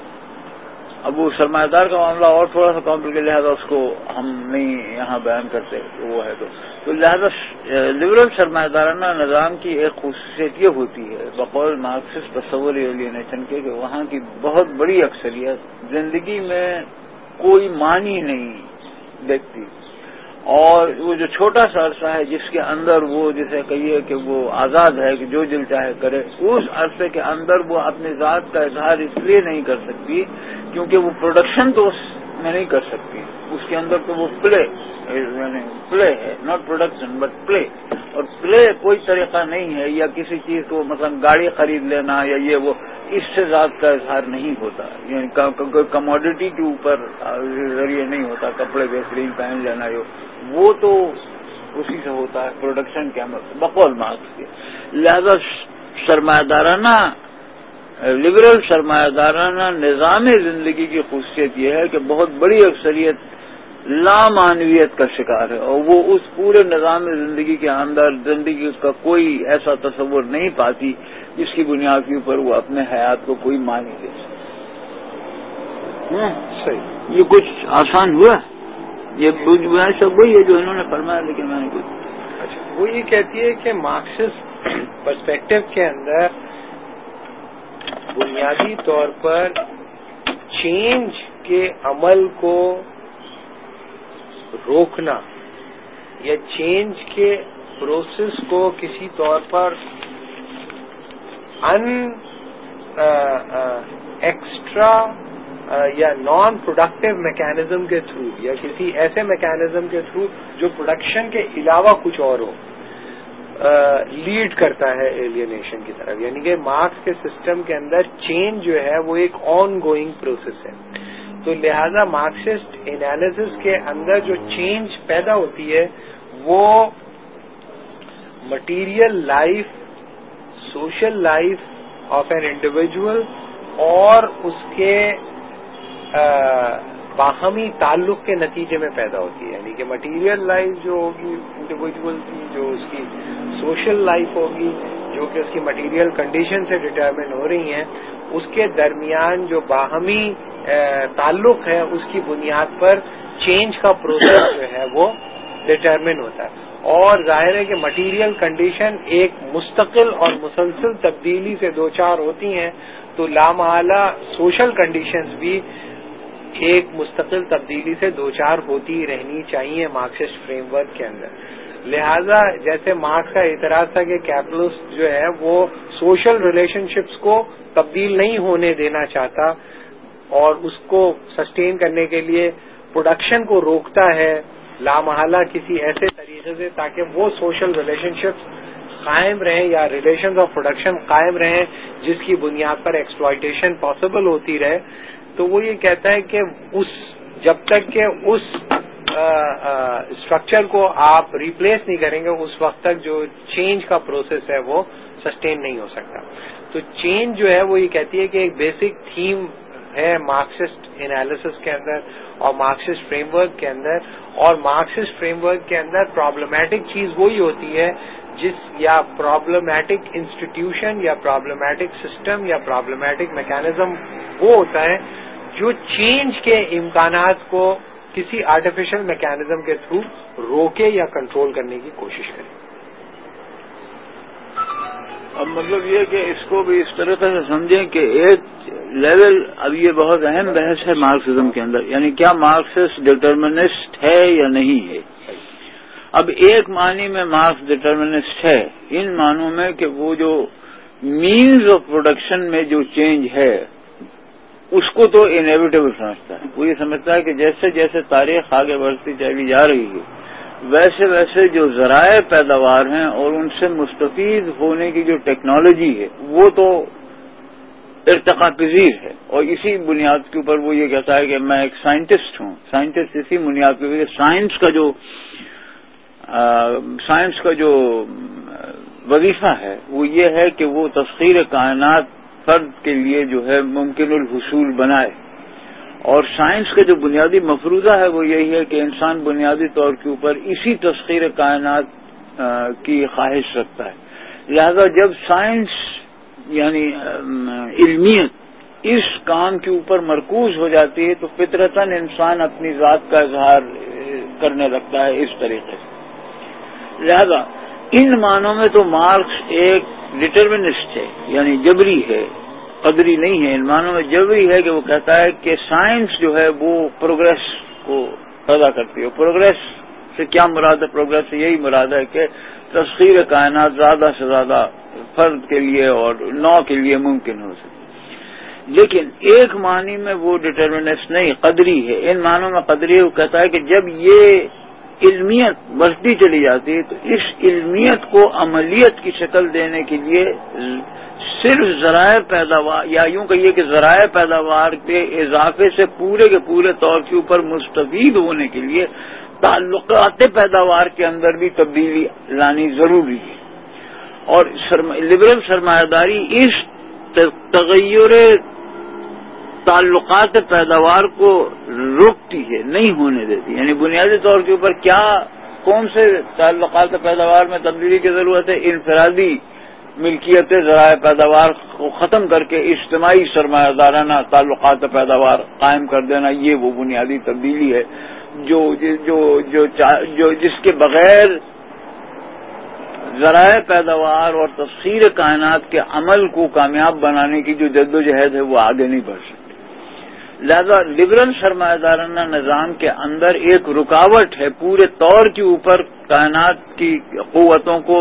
اب وہ سرمایہ دار کا معاملہ اور تھوڑا سا کمپلیکیٹ، لہٰذا اس کو ہم نہیں یہاں بیان کرتے وہ ہے تو تو لہٰذا لبرل سرمایہ دارانہ نظام کی ایک خصوصیت یہ ہوتی ہے بقول مارکسسٹ تصور ایلینیشن کے کہ وہاں کی بہت بڑی اکثریت زندگی میں کوئی معنی نہیں دیکھتی، اور وہ جو چھوٹا سا عرصہ ہے جس کے اندر وہ جسے کہیے کہ وہ آزاد ہے کہ جو دل چاہے کرے، اس عرصے کے اندر وہ اپنی ذات کا اظہار اس لیے نہیں کر سکتی کیونکہ وہ پروڈکشن تو اس میں نہیں کر سکتی، اس کے اندر تو وہ پلے یعنی پلے ہے، ناٹ پروڈکشن بٹ پلے. اور پلے کوئی طریقہ نہیں ہے، یا کسی چیز کو مثلا گاڑی خرید لینا یا یہ وہ، اس سے ذات کا اظہار نہیں ہوتا، یعنی کموڈیٹی کے اوپر ذریعے نہیں ہوتا. کپڑے بہترین پہن لینا وہ تو اسی سے ہوتا ہے پروڈکشن کے عمل سے بقول مارکس کے. لہذا سرمایہ دارانہ لبرل سرمایہ دارانہ نظام زندگی کی خصوصیت یہ ہے کہ بہت بڑی اکثریت لامعنویت کا شکار ہے، اور وہ اس پورے نظام زندگی کے اندر زندگی کا کوئی ایسا تصور نہیں پاتی جس کی بنیاد کے اوپر وہ اپنے حیات کو کوئی معنی دے سکے. صحیح، یہ کچھ آسان ہوا، یہ سب وہی ہے جو انہوں نے فرمایا، لیکن میں نے کچھ اچھا وہ یہ کہتی ہے کہ مارکسسٹ پرسپیکٹو کے اندر بنیادی طور پر چینج کے عمل کو روکنا یا چینج کے پروسیس کو کسی طور پر ان ایکسٹرا یا نان پروڈکٹیو میکینزم کے تھرو یا کسی ایسے میکینزم کے تھرو جو پروڈکشن کے علاوہ کچھ اور ہو لیڈ کرتا ہے ایلینیشن کی طرف. یعنی کہ مارکس کے سسٹم کے اندر چینج جو ہے وہ ایک آن گوئنگ پروسیس ہے. تو لہذا مارکسسٹ انالیسس کے اندر جو چینج پیدا ہوتی ہے وہ material life, social life of an individual اور اس کے باہمی تعلق کے نتیجے میں پیدا ہوتی ہے. یعنی کہ مٹیریل لائف جو ہوگی انڈیویجول کی, جو اس کی سوشل لائف ہوگی جو کہ اس کی مٹیریل کنڈیشن سے ڈٹرمن ہو رہی ہیں, اس کے درمیان جو باہمی تعلق ہے اس کی بنیاد پر چینج کا پروسیس جو ہے وہ ڈٹرمن ہوتا ہے. اور ظاہر ہے کہ مٹیریل کنڈیشن ایک مستقل اور مسلسل تبدیلی سے دوچار ہوتی ہیں, تو لامحالہ سوشل کنڈیشنز بھی ایک مستقل تبدیلی سے دوچار ہوتی رہنی چاہیے مارکسسٹ فریم ورک کے اندر. لہذا جیسے مارکس کا اعتراض تھا کہ کیپٹلسٹ جو ہے وہ سوشل ریلیشن شپس کو تبدیل نہیں ہونے دینا چاہتا اور اس کو سسٹین کرنے کے لیے پروڈکشن کو روکتا ہے لامحالہ کسی ایسے طریقے سے تاکہ وہ سوشل ریلیشن شپس قائم رہیں یا ریلیشنز آف پروڈکشن قائم رہیں جس کی بنیاد پر ایکسپلائٹیشن پاسبل ہوتی رہے. تو وہ یہ کہتا ہے کہ اس جب تک کہ اس اسٹرکچر کو آپ ریپلیس نہیں کریں گے اس وقت تک جو چینج کا پروسیس ہے وہ سسٹین نہیں ہو سکتا. تو چینج جو ہے وہ یہ کہتی ہے کہ ایک بیسک تھیم ہے مارکسسٹ انالیسس کے اندر اور مارکسسٹ فریم ورک کے اندر. اور مارکسسٹ فریم ورک کے اندر پرابلمٹک چیز وہی ہوتی ہے جس یا پرابلمٹک انسٹیٹیوشن یا پرابلمٹک سسٹم یا پرابلمٹک میکینزم وہ ہوتا ہے جو چینج کے امکانات کو کسی آرٹیفیشل میکینزم کے تھرو روکے یا کنٹرول کرنے کی کوشش کرے. اب مطلب یہ کہ اس کو بھی اس طریقے سے سمجھیں کہ ایک لیول, اب یہ بہت اہم بحث ہے مارکسزم کے اندر, یعنی کیا مارکسسٹ ڈٹرمنسٹ ہے یا نہیں ہے. اب ایک معنی میں مارکس ڈٹرمنسٹ ہے ان معنوں میں کہ وہ جو مینز آف پروڈکشن میں جو چینج ہے اس کو تو انیویٹیبل سمجھتا ہے. وہ یہ سمجھتا ہے کہ جیسے جیسے تاریخ آگے بڑھتی چلی جا رہی ہے ویسے ویسے جو ذرائع پیداوار ہیں اور ان سے مستفید ہونے کی جو ٹیکنالوجی ہے وہ تو ارتقا پذیر ہے. اور اسی بنیاد کے اوپر وہ یہ کہتا ہے کہ میں ایک سائنٹسٹ ہوں. سائنٹسٹ اسی بنیاد کے اوپر سائنس کا جو سائنس کا جو وظیفہ ہے وہ یہ ہے کہ وہ تسخیر کائنات فرد کے لیے جو ہے ممکن الحصول بنائے. اور سائنس کا جو بنیادی مفروضہ ہے وہ یہی ہے کہ انسان بنیادی طور کے اوپر اسی تسخیر کائنات کی خواہش رکھتا ہے. لہذا جب سائنس یعنی علمیت اس کام کے اوپر مرکوز ہو جاتی ہے تو فطرتاً انسان اپنی ذات کا اظہار کرنے لگتا ہے اس طریقے سے. لہذا ان معنوں میں تو مارکس ایک ڈٹرمنسٹ ہے, یعنی جبری ہے, قدری نہیں ہے. ان معنوں میں جبری ہے کہ وہ کہتا ہے کہ سائنس جو ہے وہ پروگریس کو پیدا کرتی ہے. پروگریس سے کیا مراد ہے؟ پروگریس سے یہی مراد ہے کہ تسخیر کائنات زیادہ سے زیادہ فرد کے لیے اور نو کے لیے ممکن ہو سکے. لیکن ایک معنی میں وہ ڈٹرمنسٹ نہیں, قدری ہے. ان معنوں میں قدری ہے, وہ کہتا ہے کہ جب یہ علمیت بڑھتی چلی جاتی ہے تو اس علمیت کو عملیت کی شکل دینے کے لیے صرف ذرائع پیداوار یا یوں کہیے کہ ذرائع پیداوار کے اضافے سے پورے کے پورے طور کے اوپر مستفید ہونے کے لیے تعلقات پیداوار کے اندر بھی تبدیلی لانی ضروری ہے. اور لبرل سرمایہ داری اس تغیر تعلقات پیداوار کو روکتی ہے, نہیں ہونے دیتی. یعنی بنیادی طور کے اوپر کیا کون سے تعلقات پیداوار میں تبدیلی کی ضرورت ہے؟ انفرادی ملکیت ذرائع پیداوار کو ختم کر کے اجتماعی سرمایہ دارانہ تعلقات پیداوار قائم کر دینا, یہ وہ بنیادی تبدیلی ہے جو جو جو جو جس کے بغیر ذرائع پیداوار اور تسخیر کائنات کے عمل کو کامیاب بنانے کی جو جدوجہد ہے وہ آگے نہیں بڑھ سکتی. لہذا لبرل سرمایہ دارانہ نظام کے اندر ایک رکاوٹ ہے پورے طور کے اوپر کائنات کی قوتوں کو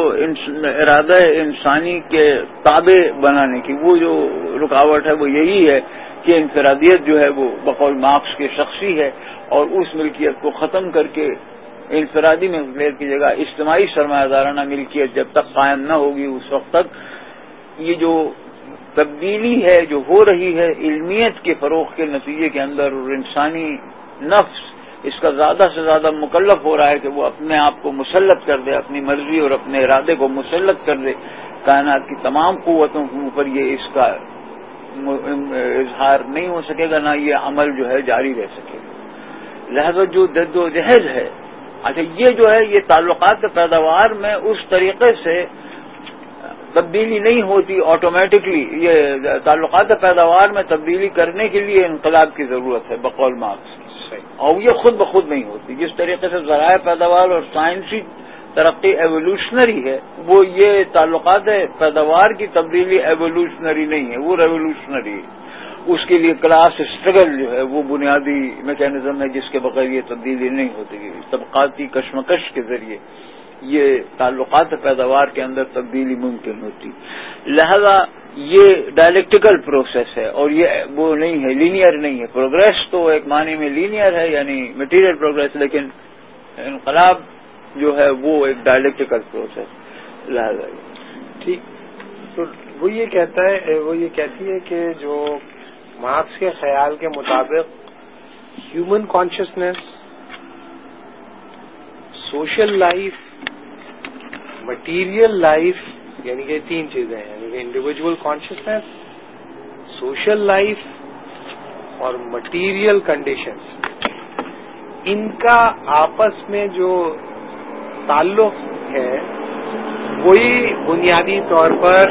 ارادہ انسانی کے تابع بنانے کی. وہ جو رکاوٹ ہے وہ یہی ہے کہ انفرادیت جو ہے وہ بقول مارکس کے شخصی ہے، اور اس ملکیت کو ختم کر کے انفرادی ملکیت کی جگہ اجتماعی سرمایہ دارانہ ملکیت جب تک قائم نہ ہوگی اس وقت تک یہ جو تبدیلی ہے جو ہو رہی ہے علمیت کے فروغ کے نتیجے کے اندر، اور انسانی نفس اس کا زیادہ سے زیادہ مکلف ہو رہا ہے کہ وہ اپنے آپ کو مسلط کر دے، اپنی مرضی اور اپنے ارادے کو مسلط کر دے کائنات کی تمام قوتوں کے اوپر، یہ اس کا اظہار نہیں ہو سکے گا، نہ یہ عمل جو ہے جاری رہ سکے گا۔ لہذا جو جد و جہد ہے، اچھا یہ جو ہے یہ تعلقات پیداوار میں اس طریقے سے تبدیلی نہیں ہوتی آٹومیٹکلی، یہ تعلقات پیداوار میں تبدیلی کرنے کے لیے انقلاب کی ضرورت ہے بقول مارکس، اور یہ خود بخود نہیں ہوتی۔ جس طریقے سے ذرائع پیداوار اور سائنسی ترقی ایوولوشنری ہے، وہ یہ تعلقات پیداوار کی تبدیلی ایوولوشنری نہیں ہے، وہ ریوولوشنری ہے۔ اس کے لیے کلاس اسٹرگل جو ہے وہ بنیادی میکینزم ہے جس کے بغیر یہ تبدیلی نہیں ہوتی۔ طبقاتی کشمکش کے ذریعے یہ تعلقات پیداوار کے اندر تبدیلی ممکن ہوتی۔ لہذا یہ ڈائلیکٹیکل پروسیس ہے، اور یہ وہ نہیں ہے، لینئر نہیں ہے۔ پروگریس تو ایک معنی میں لینئر ہے، یعنی میٹیریل پروگریس، لیکن انقلاب جو ہے وہ ایک ڈائلیکٹیکل پروسیس۔ لہذا ٹھیک، تو وہ یہ کہتا ہے وہ یہ کہتی ہے کہ جو مارکس کے خیال کے مطابق human consciousness, social life, material life, یعنی کہ تین چیزیں ہیں، یعنی کہ انڈیویجول کانشیسنیس، سوشل لائف اور مٹیریل کنڈیشنز، ان کا آپس میں جو تعلق ہے وہی بنیادی طور پر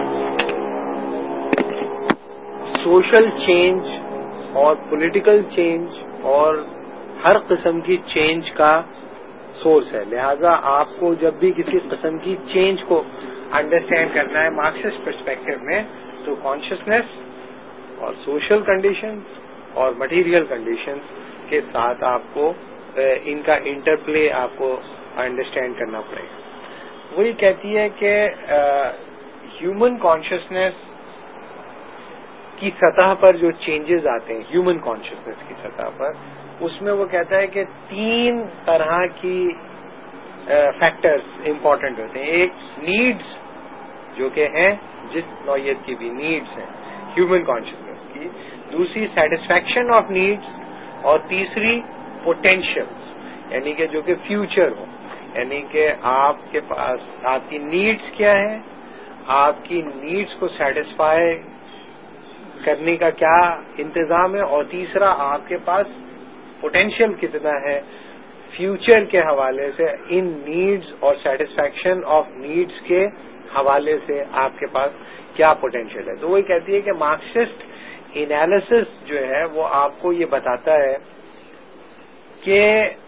سوشل چینج اور پولیٹیکل چینج اور ہر قسم کی چینج کا سورس ہے۔ لہذا آپ کو جب بھی کسی قسم کی چینج کو انڈرسٹینڈ کرنا ہے مارکسسٹ پرسپیکٹو میں، تو کانشیسنیس اور سوشل کنڈیشنز اور مٹیریل کنڈیشنز کے ساتھ آپ کو ان کا انٹرپلے آپ کو انڈرسٹینڈ کرنا پڑے گا۔ وہی کہتی ہے کہ ہیومن کانشیسنیس کی سطح پر جو چینجز آتے ہیں، ہیومن کانشیسنیس کی سطح پر، اس میں وہ کہتا ہے کہ تین طرح کی فیکٹرز امپورٹنٹ ہوتے ہیں۔ ایک نیڈز، جو کہ ہیں جس نوعیت کی بھی نیڈز ہیں ہیومن کانشیسنیس کی، دوسری سیٹسفیکشن آف نیڈز، اور تیسری پوٹینشیلز، یعنی کہ جو کہ فیوچر ہو، یعنی کہ آپ کے پاس آپ کی نیڈز کیا ہے، آپ کی نیڈز کو سیٹسفائی کرنے کا کیا انتظام ہے، اور تیسرا آپ کے پاس پوٹینشیل کتنا ہے فیوچر کے حوالے سے، ان نیڈز اور سیٹسفیکشن آف نیڈز کے حوالے سے آپ کے پاس کیا پوٹینشیل ہے۔ تو وہ کہتی ہے کہ مارکسسٹ انالیسس جو ہے وہ آپ کو یہ بتاتا ہے کہ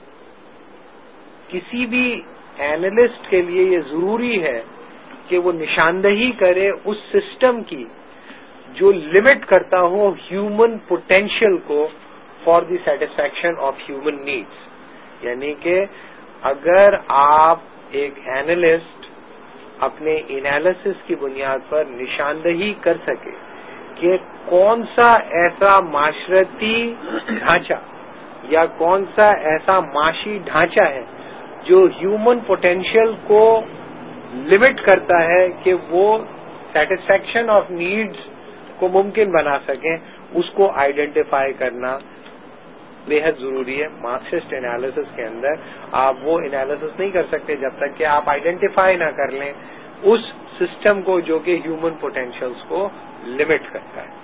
کسی بھی اینالسٹ کے لیے یہ ضروری ہے کہ وہ نشاندہی کرے اس سسٹم کی جو لمٹ کرتا ہو ہیومن پوٹینشیل کو for the satisfaction of human needs. یعنی کہ اگر آپ ایک اینالسٹ اپنے انالیسس کی بنیاد پر نشاندہی کر سکے کہ کون سا ایسا معاشرتی ڈھانچہ یا کون سا ایسا معاشی ڈھانچہ ہے جو ہیومن پوٹینشیل کو لمٹ کرتا ہے کہ وہ سیٹسفیکشن آف نیڈز کو ممکن بنا سکیں، اس کو آئیڈینٹیفائی کرنا بے حد ضروری ہے۔ مارکسسٹ انالیسس کے اندر آپ وہ انالیسس نہیں کر سکتے جب تک کہ آپ آئیڈینٹیفائی نہ کر لیں اس سسٹم کو جو کہ ہیومن پوٹینشیلز کو لمٹ کرتا ہے۔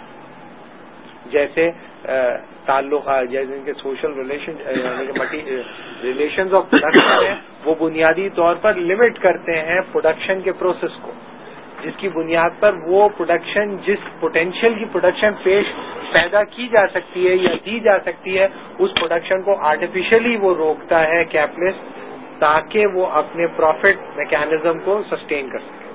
جیسے تعلق جیسے کہ social relation relations of production ہیں، وہ بنیادی طور پر لمٹ کرتے ہیں پروڈکشن کے پروسیس کو، جس کی بنیاد پر وہ پروڈکشن جس پوٹینشیل کی پروڈکشن پیش پیدا کی جا سکتی ہے یا دی جا سکتی ہے، اس پروڈکشن کو آرٹیفیشلی وہ روکتا ہے کیپٹلسٹ، تاکہ وہ اپنے پروفٹ میکینزم کو سسٹین کر سکے۔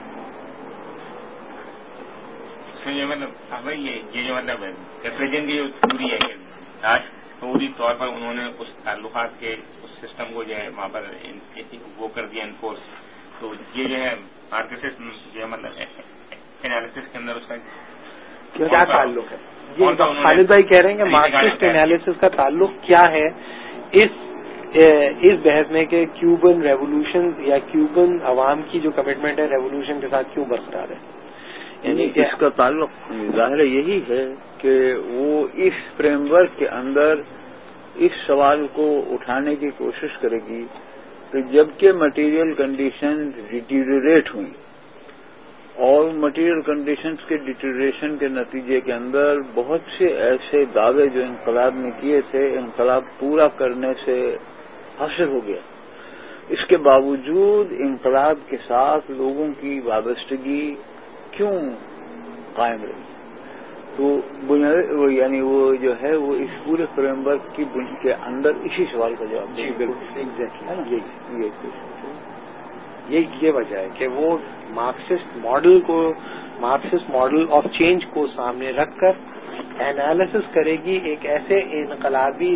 یہ مطلب یہ جو مطلب ریپریزنٹ کی جو تھیوری ہے کہ آج فوری طور پر انہوں نے اس تعلقات کے اس سسٹم کو جو ہے وہاں پر وہ کر دیا انفورس، تو یہ جو ہے مارکسسٹ جو ہے مطلب انالیسس کے اندر اس کا کیا تعلق ہے؟ یہ خالد بھائی کہہ رہے ہیں کہ مارکسسٹ انالیسس کا تعلق کیا ہے اس اس بحث میں کہ کیوبن ریولوشن یا کیوبن عوام کی جو کمٹمنٹ ہے ریولوشن کے ساتھ کیوں برقرار ہے؟ یعنی اس کا تعلق ظاہر یہی ہے کہ وہ اس فریم ورک کے اندر اس سوال کو اٹھانے کی کوشش کرے گی کہ جبکہ مٹیریل کنڈیشن ڈیٹیریٹ ہوئی اور مٹیریل کنڈیشنز کے ڈیٹیریشن کے نتیجے کے اندر بہت سے ایسے دعوے جو انقلاب نے کیے تھے انقلاب پورا کرنے سے حاصل ہو گیا، اس کے باوجود انقلاب کے ساتھ لوگوں کی وابستگی کیوں قائم رہی؟ تو بنیادی یعنی وہ جو ہے وہ اس پورے فریم ورک کی کے اندر اسی سوال کا جواب دے گا. ایگزیکٹلی یہی یہ وجہ ہے کہ وہ مارکسسٹ ماڈل کو مارکسسٹ ماڈل آف چینج کو سامنے رکھ کر انالیسس کرے گی ایک ایسے انقلابی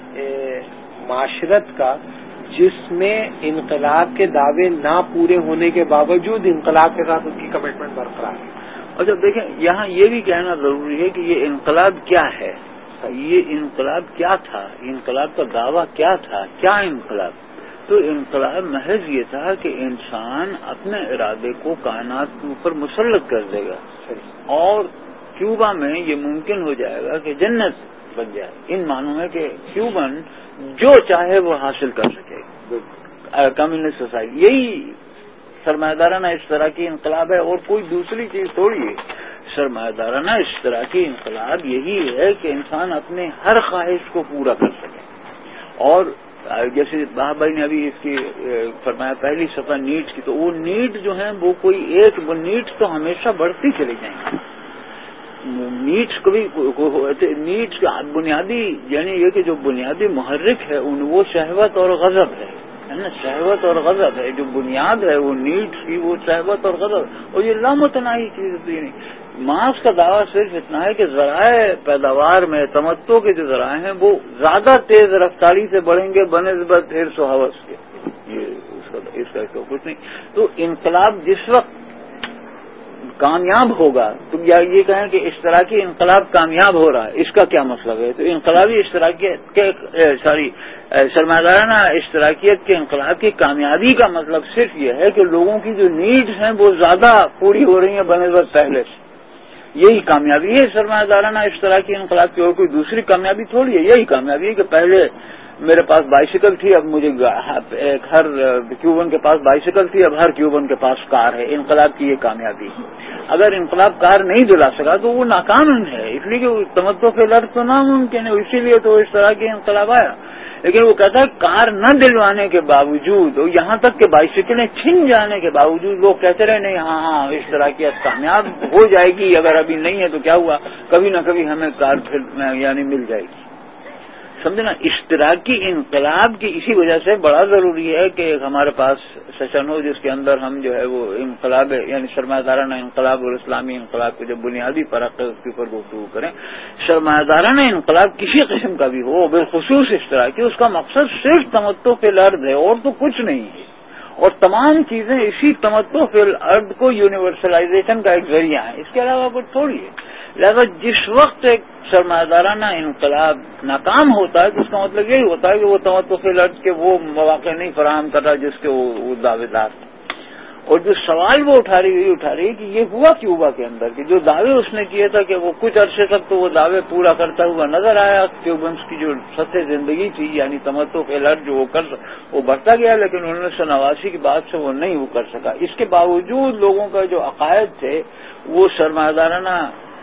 معاشرت کا جس میں انقلاب کے دعوے نہ پورے ہونے کے باوجود انقلاب کے ساتھ اس کی کمٹمنٹ برقرار ہے. اچھا دیکھیں، یہاں یہ بھی کہنا ضروری ہے کہ یہ انقلاب کیا ہے، یہ انقلاب کیا تھا، انقلاب کا دعویٰ کیا تھا، کیا انقلاب؟ تو انقلاب محض یہ تھا کہ انسان اپنے ارادے کو کائنات کے اوپر مسلط کر دے گا اور کیوبا میں یہ ممکن ہو جائے گا کہ جنت بن جائے، ان معنوں میں کہ کیوبن جو چاہے وہ حاصل کر سکے کمیونسٹ سوسائٹی. یہی سرمایہ دارانہ اشتراکی انقلاب ہے اور کوئی دوسری چیز تھوڑی ہے. سرمایہ دارانہ اشتراکی انقلاب یہی ہے کہ انسان اپنے ہر خواہش کو پورا کر سکے. اور جیسے باہ بھائی نے ابھی اس کی فرمایا پہلی صفحہ نیڈس کی، تو وہ نیڈ جو ہیں وہ کوئی ایک وہ نیڈس تو ہمیشہ بڑھتی چلی جائیں گی. نیڈس کبھی نیڈس کا بنیادی یعنی یہ کہ جو بنیادی محرک ہے ان وہ شہوت اور غضب ہے نا، شہوت اور غضب ہے جو بنیاد ہے وہ نیڈس کی، وہ شہوت اور غضب، اور یہ لامتناہی چیز نہیں. مارکس کا دعویٰ صرف اتنا ہے کہ ذرائع پیداوار میں تمتع کے جو ذرائع ہیں وہ زیادہ تیز رفتاری سے بڑھیں گے بنسبت حرص و ہوس کے. یہ اس کا اس کا کچھ نہیں. تو انقلاب جس وقت کامیاب ہوگا تو یا یہ کہیں کہ اشتراکی انقلاب کامیاب ہو رہا ہے، اس کا کیا مطلب ہے؟ تو انقلابی اشتراکیت کے سوری سرمایہ دارانہ اشتراکیت کے انقلاب کی کامیابی کا مطلب صرف یہ ہے کہ لوگوں کی جو نیڈز ہیں وہ زیادہ پوری ہو رہی ہیں بنسبت پہلے سے. یہی کامیابی ہے سرمایہ دارانہ اشتراکی انقلاب کی، اور کوئی دوسری کامیابی تھوڑی ہے. یہی کامیابی ہے کہ پہلے میرے پاس بائیسیکل تھی، اب مجھے ہر کیوبن کے پاس بائیسیکل تھی، اب ہر کیوبن کے پاس کار ہے. انقلاب کی یہ کامیابی. اگر انقلاب کار نہیں دلا سکا تو وہ ناکام ہے، اس لیے کہ تمتع فی الارض تو ناممکن ہے، اسی لیے تو اس طرح کے انقلاب آیا. لیکن وہ کہتا ہے کار نہ دلوانے کے باوجود اور یہاں تک کہ بائیسیکلیں چھن جانے کے باوجود لوگ کہتے رہے نہیں ہاں ہاں اس طرح کی کامیاب ہو جائے گی، اگر ابھی نہیں ہے تو کیا ہوا، کبھی نہ کبھی ہمیں کار پھر یعنی مل جائے گی. سمجھے نا، اشتراکی انقلاب کی اسی وجہ سے بڑا ضروری ہے کہ ہمارے پاس سیشن ہو جس کے اندر ہم جو ہے وہ انقلاب یعنی سرمایہ دارانہ انقلاب اور اسلامی انقلاب کے جو بنیادی فرق ہے اس کے اوپر گفتگو کریں. سرمایہ دارانہ انقلاب کسی قسم کا بھی ہو بالخصوص اشتراکی، اس کا مقصد صرف تمتع فی الارض ہے اور تو کچھ نہیں ہے، اور تمام چیزیں اسی تمتع فی الارض کو یونیورسلائزیشن کا ایک ذریعہ ہے، اس کے علاوہ کچھ تھوڑی ہے. لہذا جس وقت ایک سرمایہ دارانہ انقلاب ناکام ہوتا ہے تو اس کا مطلب یہی ہوتا ہے کہ وہ تمتع فی الارض کے وہ مواقع نہیں فراہم کر رہا جس کے وہ دعوے دار ہیں. اور جو سوال وہ اٹھا رہی ہوئی اٹھا رہی ہے کہ یہ ہوا کیوبا کے اندر کہ جو دعوے اس نے کیے تھا کہ وہ کچھ عرصے تک تو وہ دعوے پورا کرتا ہوا نظر آیا. کیوبنس کی جو سطح زندگی تھی یعنی تمتع فی الارض جو وہ کر وہ بڑھتا گیا، لیکن انیس سو نواسی کے بعد سے وہ نہیں وہ کر سکا. اس کے باوجود لوگوں کا جو عقائد تھے وہ سرمایہ دارانہ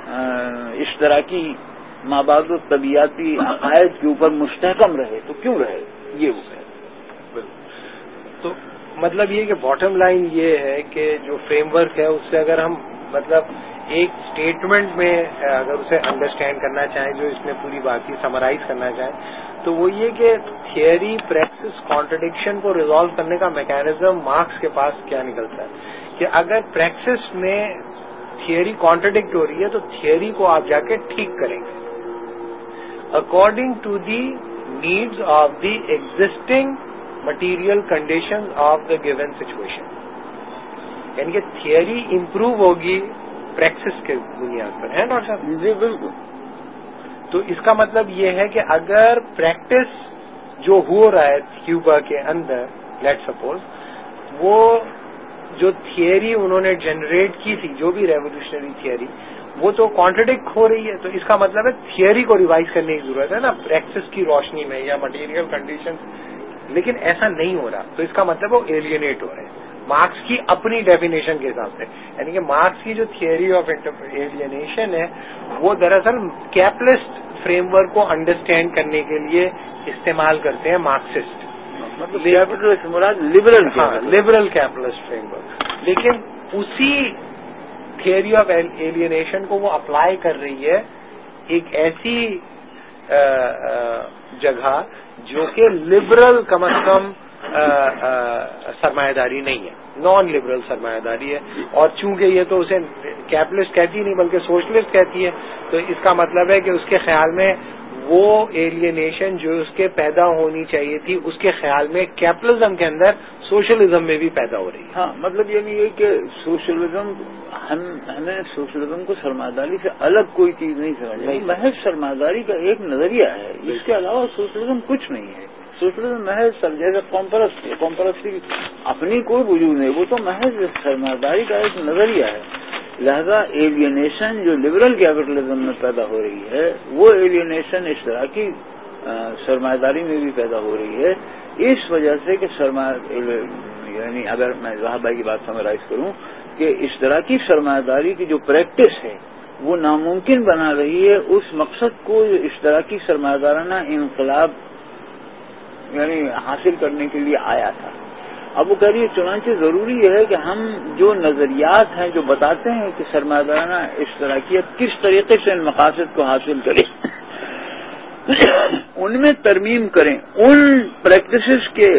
اشتراکی مابعد طبیعتی عقائد کے اوپر مستحکم رہے. تو کیوں رہے؟ یہ وہ ہے. تو مطلب یہ کہ باٹم لائن یہ ہے کہ جو فریم ورک ہے اس سے اگر ہم مطلب ایک اسٹیٹمنٹ میں اگر اسے انڈرسٹینڈ کرنا چاہیں، جو اس میں پوری بات کی سمرائز کرنا چاہیں، تو وہ یہ کہ تھیوری پریکٹس کانٹرڈکشن کو ریزالو کرنے کا میکینزم مارکس کے پاس کیا نکلتا ہے کہ اگر پریکٹس میں تھیوری کانٹرڈکٹ ہو رہی ہے تو تھیوری کو آپ جا کے ٹھیک کریں گے according to the needs of the existing material condition of the given situation. یعنی کہ تھیوری امپروو ہوگی پریکٹس کے بنیاد پر ہے ڈاکٹر صاحب؟ جی بالکل. تو اس کا مطلب یہ ہے کہ اگر پریکٹس جو ہو رہا ہے کیوبا کے اندر، لیٹ سپوز وہ جو تھیوری انہوں نے جنریٹ کی تھی، جو بھی ریولیوشنری تھیوری، وہ تو کانٹرڈکٹ ہو رہی ہے، تو اس کا مطلب ہے تھیوری کو ریوائز کرنے کی ضرورت ہے نا پریکٹس کی روشنی میں یا مٹیریل کنڈیشن. لیکن ایسا نہیں ہو رہا، تو اس کا مطلب وہ ایلینیٹ ہو رہے ہیں مارکس کی اپنی ڈیفینیشن کے حساب سے. یعنی کہ مارکس کی جو تھیوری آف ایلینیشن ہے وہ دراصل کیپلسٹ فریم ورک کو انڈرسٹینڈ کرنے کے لیے استعمال کرتے ہیں مارکسسٹ، مطلب لبرل ہاں لبرل کیپلسٹ فریم ورک. لیکن اسی تھیوری آف ایلینیشن کو وہ اپلائی کر رہی ہے ایک ایسی جگہ جو کہ لبرل کم از کم سرمایہ داری نہیں ہے، نان لبرل سرمایہ داری ہے. اور چونکہ یہ تو اسے کیپٹلسٹ کہتی نہیں بلکہ سوشلسٹ کہتی ہے، تو اس کا مطلب ہے کہ اس کے خیال میں وہ ایلینیشن جو اس کے پیدا ہونی چاہیے تھی اس کے خیال میں کیپٹلزم کے اندر سوشلزم میں بھی پیدا ہو رہی ہے. ہاں مطلب یہ نہیں ہے کہ سوشلزم ہم ہمیں سوشلزم کو سرمایہ داری سے الگ کوئی چیز نہیں سمجھنا، محض سرمایہ داری کا ایک نظریہ ہے، اس کے علاوہ سوشلزم کچھ نہیں ہے. سوشلزم محض جیسے کمپرسٹی کمپرسٹی اپنی کوئی وجود نہیں، وہ تو محض سرمایہ داری کا ایک نظریہ ہے. لہذا ایلینیشن جو لبرل کیپٹلزم میں پیدا ہو رہی ہے وہ ایلینیشن اشتراکی سرمایہ داری میں بھی پیدا ہو رہی ہے، اس وجہ سے کہ سرمایہ یعنی اگر میں زاہد بھائی کی بات سمرائز کروں کہ اشتراکی سرمایہ داری کی جو پریکٹس ہے وہ ناممکن بنا رہی ہے اس مقصد کو جو اشتراکی سرمایہ دارانہ انقلاب یعنی حاصل کرنے کے لیے آیا تھا. اب وہ کہہ رہی ہے چنانچہ ضروری یہ ہے کہ ہم جو نظریات ہیں جو بتاتے ہیں کہ سرمایہ دارانہ اشتراکیت کس طریقے سے ان مقاصد کو حاصل کرے ان میں ترمیم کریں، ان پریکٹسز کے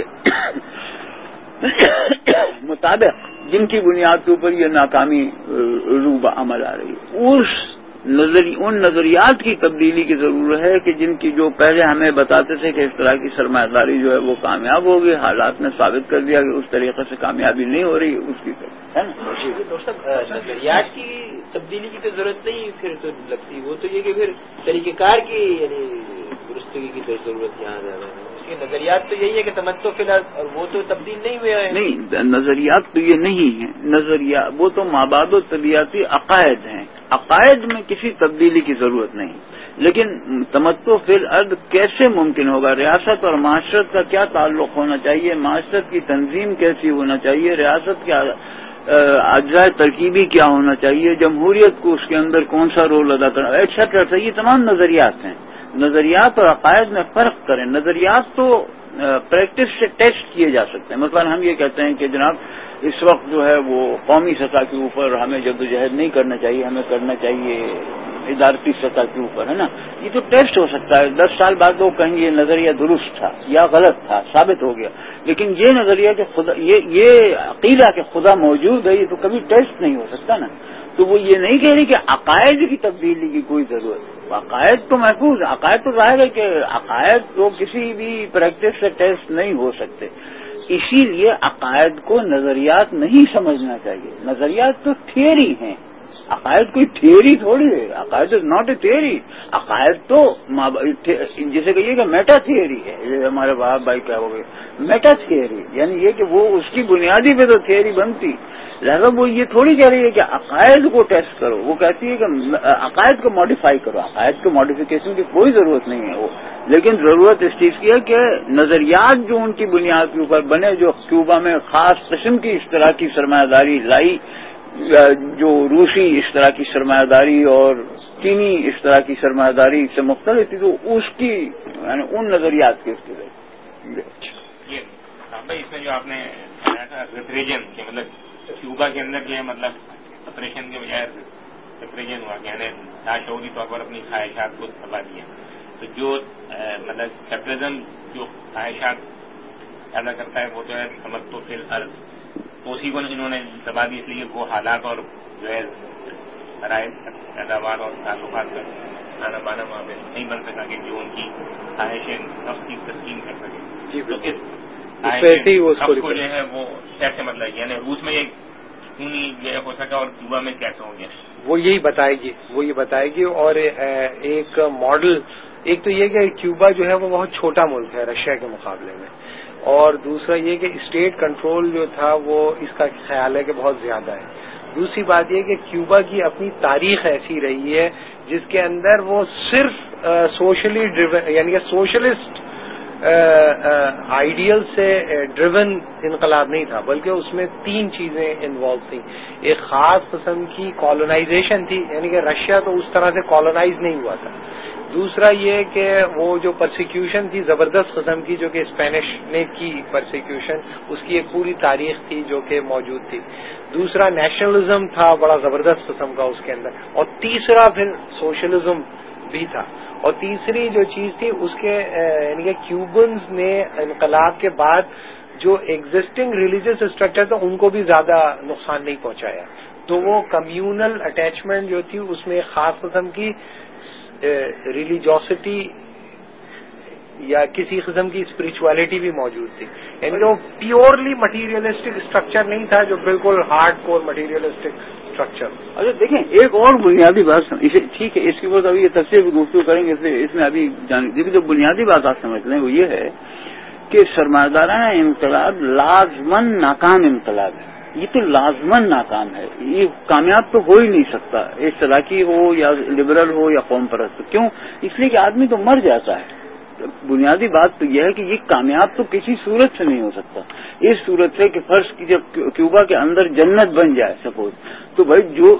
مطابق جن کی بنیاد کے اوپر یہ ناکامی روب عمل آ رہی ہے. اس نظری ان نظریات کی تبدیلی کی ضرورت ہے کہ جن کی جو پہلے ہمیں بتاتے تھے کہ اس طرح کی سرمایہ داری جو ہے وہ کامیاب ہوگی، حالات نے ثابت کر دیا کہ اس طریقے سے کامیابی نہیں ہو رہی اس کی طرف ہے نا. ڈاکٹر صاحب نظریات کی تبدیلی کی تو ضرورت نہیں پھر تو لگتی، وہ تو یہ کہ پھر طریقہ کار کی یعنی درستگی کی تو ضرورت یہاں زیادہ ہے. اس کے نظریات تو یہی ہے کہ تمتع فی الحال، اور وہ تو تبدیل نہیں ہوئے ہیں. نہیں نظریات تو یہ نہیں ہیں، نظریہ وہ تو مابعد و طبیعتی عقائد ہیں. عقائد میں کسی تبدیلی کی ضرورت نہیں، لیکن تمتع فی الارض کیسے ممکن ہوگا؟ ریاست اور معاشرت کا کیا تعلق ہونا چاہیے، معاشرت کی تنظیم کیسی ہونا چاہیے، ریاست کے اجزاء ترکیبی کیا ہونا چاہیے، جمہوریت کو اس کے اندر کون سا رول ادا کرنا ایٹسٹرا. یہ تمام نظریات ہیں. نظریات اور عقائد میں فرق کریں. نظریات تو پریکٹس سے ٹیسٹ کیے جا سکتے ہیں. مثلا ہم یہ کہتے ہیں کہ جناب اس وقت جو ہے وہ قومی سطح کے اوپر ہمیں جدوجہد نہیں کرنا چاہیے، ہمیں کرنا چاہیے ادارتی سطح کے اوپر، ہے نا. یہ تو ٹیسٹ ہو سکتا ہے. دس سال بعد لوگ کہیں یہ نظریہ درست تھا یا غلط تھا، ثابت ہو گیا. لیکن یہ نظریہ کہ خدا یہ یہ عقیدہ کہ خدا موجود ہے یہ تو کبھی ٹیسٹ نہیں ہو سکتا نا. تو وہ یہ نہیں کہہ رہی کہ عقائد کی تبدیلی کی کوئی ضرورت. عقائد تو محفوظ، عقائد تو ظاہر ہے کہ عقائد تو کسی بھی پریکٹس سے ٹیسٹ نہیں ہو سکتے. اسی لیے عقائد کو نظریات نہیں سمجھنا چاہیے. نظریات تو تھیوری ہیں، عقائد کوئی تھیوری تھوڑی ہے. عقائد از ناٹ اے تھیوری. عقائد تو جسے کہیے کہ میٹا تھیوری ہے. یہ ہمارے باپ بھائی کیا ہو گئے میٹا تھیوری، یعنی یہ کہ وہ اس کی بنیادی پہ تو تھیوری بنتی. لہذا وہ یہ تھوڑی کہہ رہی ہے کہ عقائد کو ٹیسٹ کرو، وہ کہتی ہے کہ عقائد کو ماڈیفائی کرو. عقائد کو ماڈیفیکیشن کی کوئی ضرورت نہیں ہے وہ، لیکن ضرورت اس چیز کی ہے کہ نظریات جو ان کی بنیاد کے اوپر بنے، جو کیوبا میں خاص قسم کی اشتراکی سرمایہ داری لائی، جو روسی اشتراکی سرمایہ داری اور چینی اشتراکی سرمایہ داری سے مختلف تھی، تو اس کی یعنی ان نظریات کی اس کی بھائی اس میں جو آپ نے بتایا تھا ریپریجن کہ مطلب کیوبا کے اندر جو ہے مطلب سپریشن کے بجائے ریپریجن ہوا کہ یعنی لاشعوری طور پر اپنی خواہشات کو دبا دیا. تو جو مطلب کیپٹلزم جو خواہشات پیدا کرتا ہے وہ تو ہے تمتع فی الارض، اسی کو انہوں نے دبا دی، اس لیے وہ حالات اور جو ہے ذرائع پیداوار اور تعلقات کا کھانا بانا وہاں پہ نہیں بن سکا کہ جو ان کی خواہشیں نفس کی تسکین کر سکے. تو اس کو جو ہے وہ کیسے مطلب یعنی روس میں ایک خونی جو ہے ہو سکا اور کیوبا میں کیسے ہو گیا؟ وہ یہی بتائے گی وہ یہ بتائے گی اور ایک ماڈل، ایک تو یہ کہ کیوبا جو ہے وہ بہت چھوٹا ملک ہے رشیا کے مقابلے میں، اور دوسرا یہ کہ اسٹیٹ کنٹرول جو تھا وہ اس کا خیال ہے کہ بہت زیادہ ہے. دوسری بات یہ کہ کیوبا کی اپنی تاریخ ایسی رہی ہے جس کے اندر وہ صرف سوشلی ڈریون یعنی کہ سوشلسٹ آئیڈیل سے ڈریون انقلاب نہیں تھا، بلکہ اس میں تین چیزیں انوالو تھیں. ایک خاص قسم کی کالونائزیشن تھی، یعنی کہ رشیا تو اس طرح سے کالونائز نہیں ہوا تھا. دوسرا یہ کہ وہ جو پرسیکیوشن تھی زبردست قسم کی، جو کہ اسپینش نے کی پرسیکیوشن، اس کی ایک پوری تاریخ تھی جو کہ موجود تھی. دوسرا نیشنلزم تھا بڑا زبردست قسم کا اس کے اندر، اور تیسرا پھر سوشلزم بھی تھا. اور تیسری جو چیز تھی اس کے یعنی کہ کیوبنز نے انقلاب کے بعد جو ایگزسٹنگ ریلیجیس اسٹرکچر تھا ان کو بھی زیادہ نقصان نہیں پہنچایا. تو وہ کمیونل اٹیچمنٹ جو تھی اس میں ایک خاص قسم کی ریلیجوسٹی یا کسی قسم کی اسپرچولیٹی بھی موجود تھی. یعنی وہ پیورلی مٹیریلسٹک اسٹرکچر نہیں تھا جو بالکل ہارڈ کور مٹیریلسٹک اسٹرکچر. اچھا دیکھیں، ایک اور بنیادی بات ٹھیک ہے، اس کے بعد ابھی یہ تفصیل بھی گفتگو کریں گے، اس میں ابھی دیکھیں جو بنیادی بات آپ سمجھ لیں وہ یہ ہے کہ سرمایہ دارانہ انقلاب لازماً ناکام انقلاب ہے. یہ تو لازماً ناکام ہے، یہ کامیاب تو ہو ہی نہیں سکتا، اصطلاحی ہو یا لبرل ہو یا قوم پرست. کیوں؟ اس لیے کہ آدمی تو مر جاتا ہے. بنیادی بات تو یہ ہے کہ یہ کامیاب تو کسی صورت سے نہیں ہو سکتا. اس صورت سے کہ فرض کی جب کیوبا کے اندر جنت بن جائے سپوز، تو بھائی جو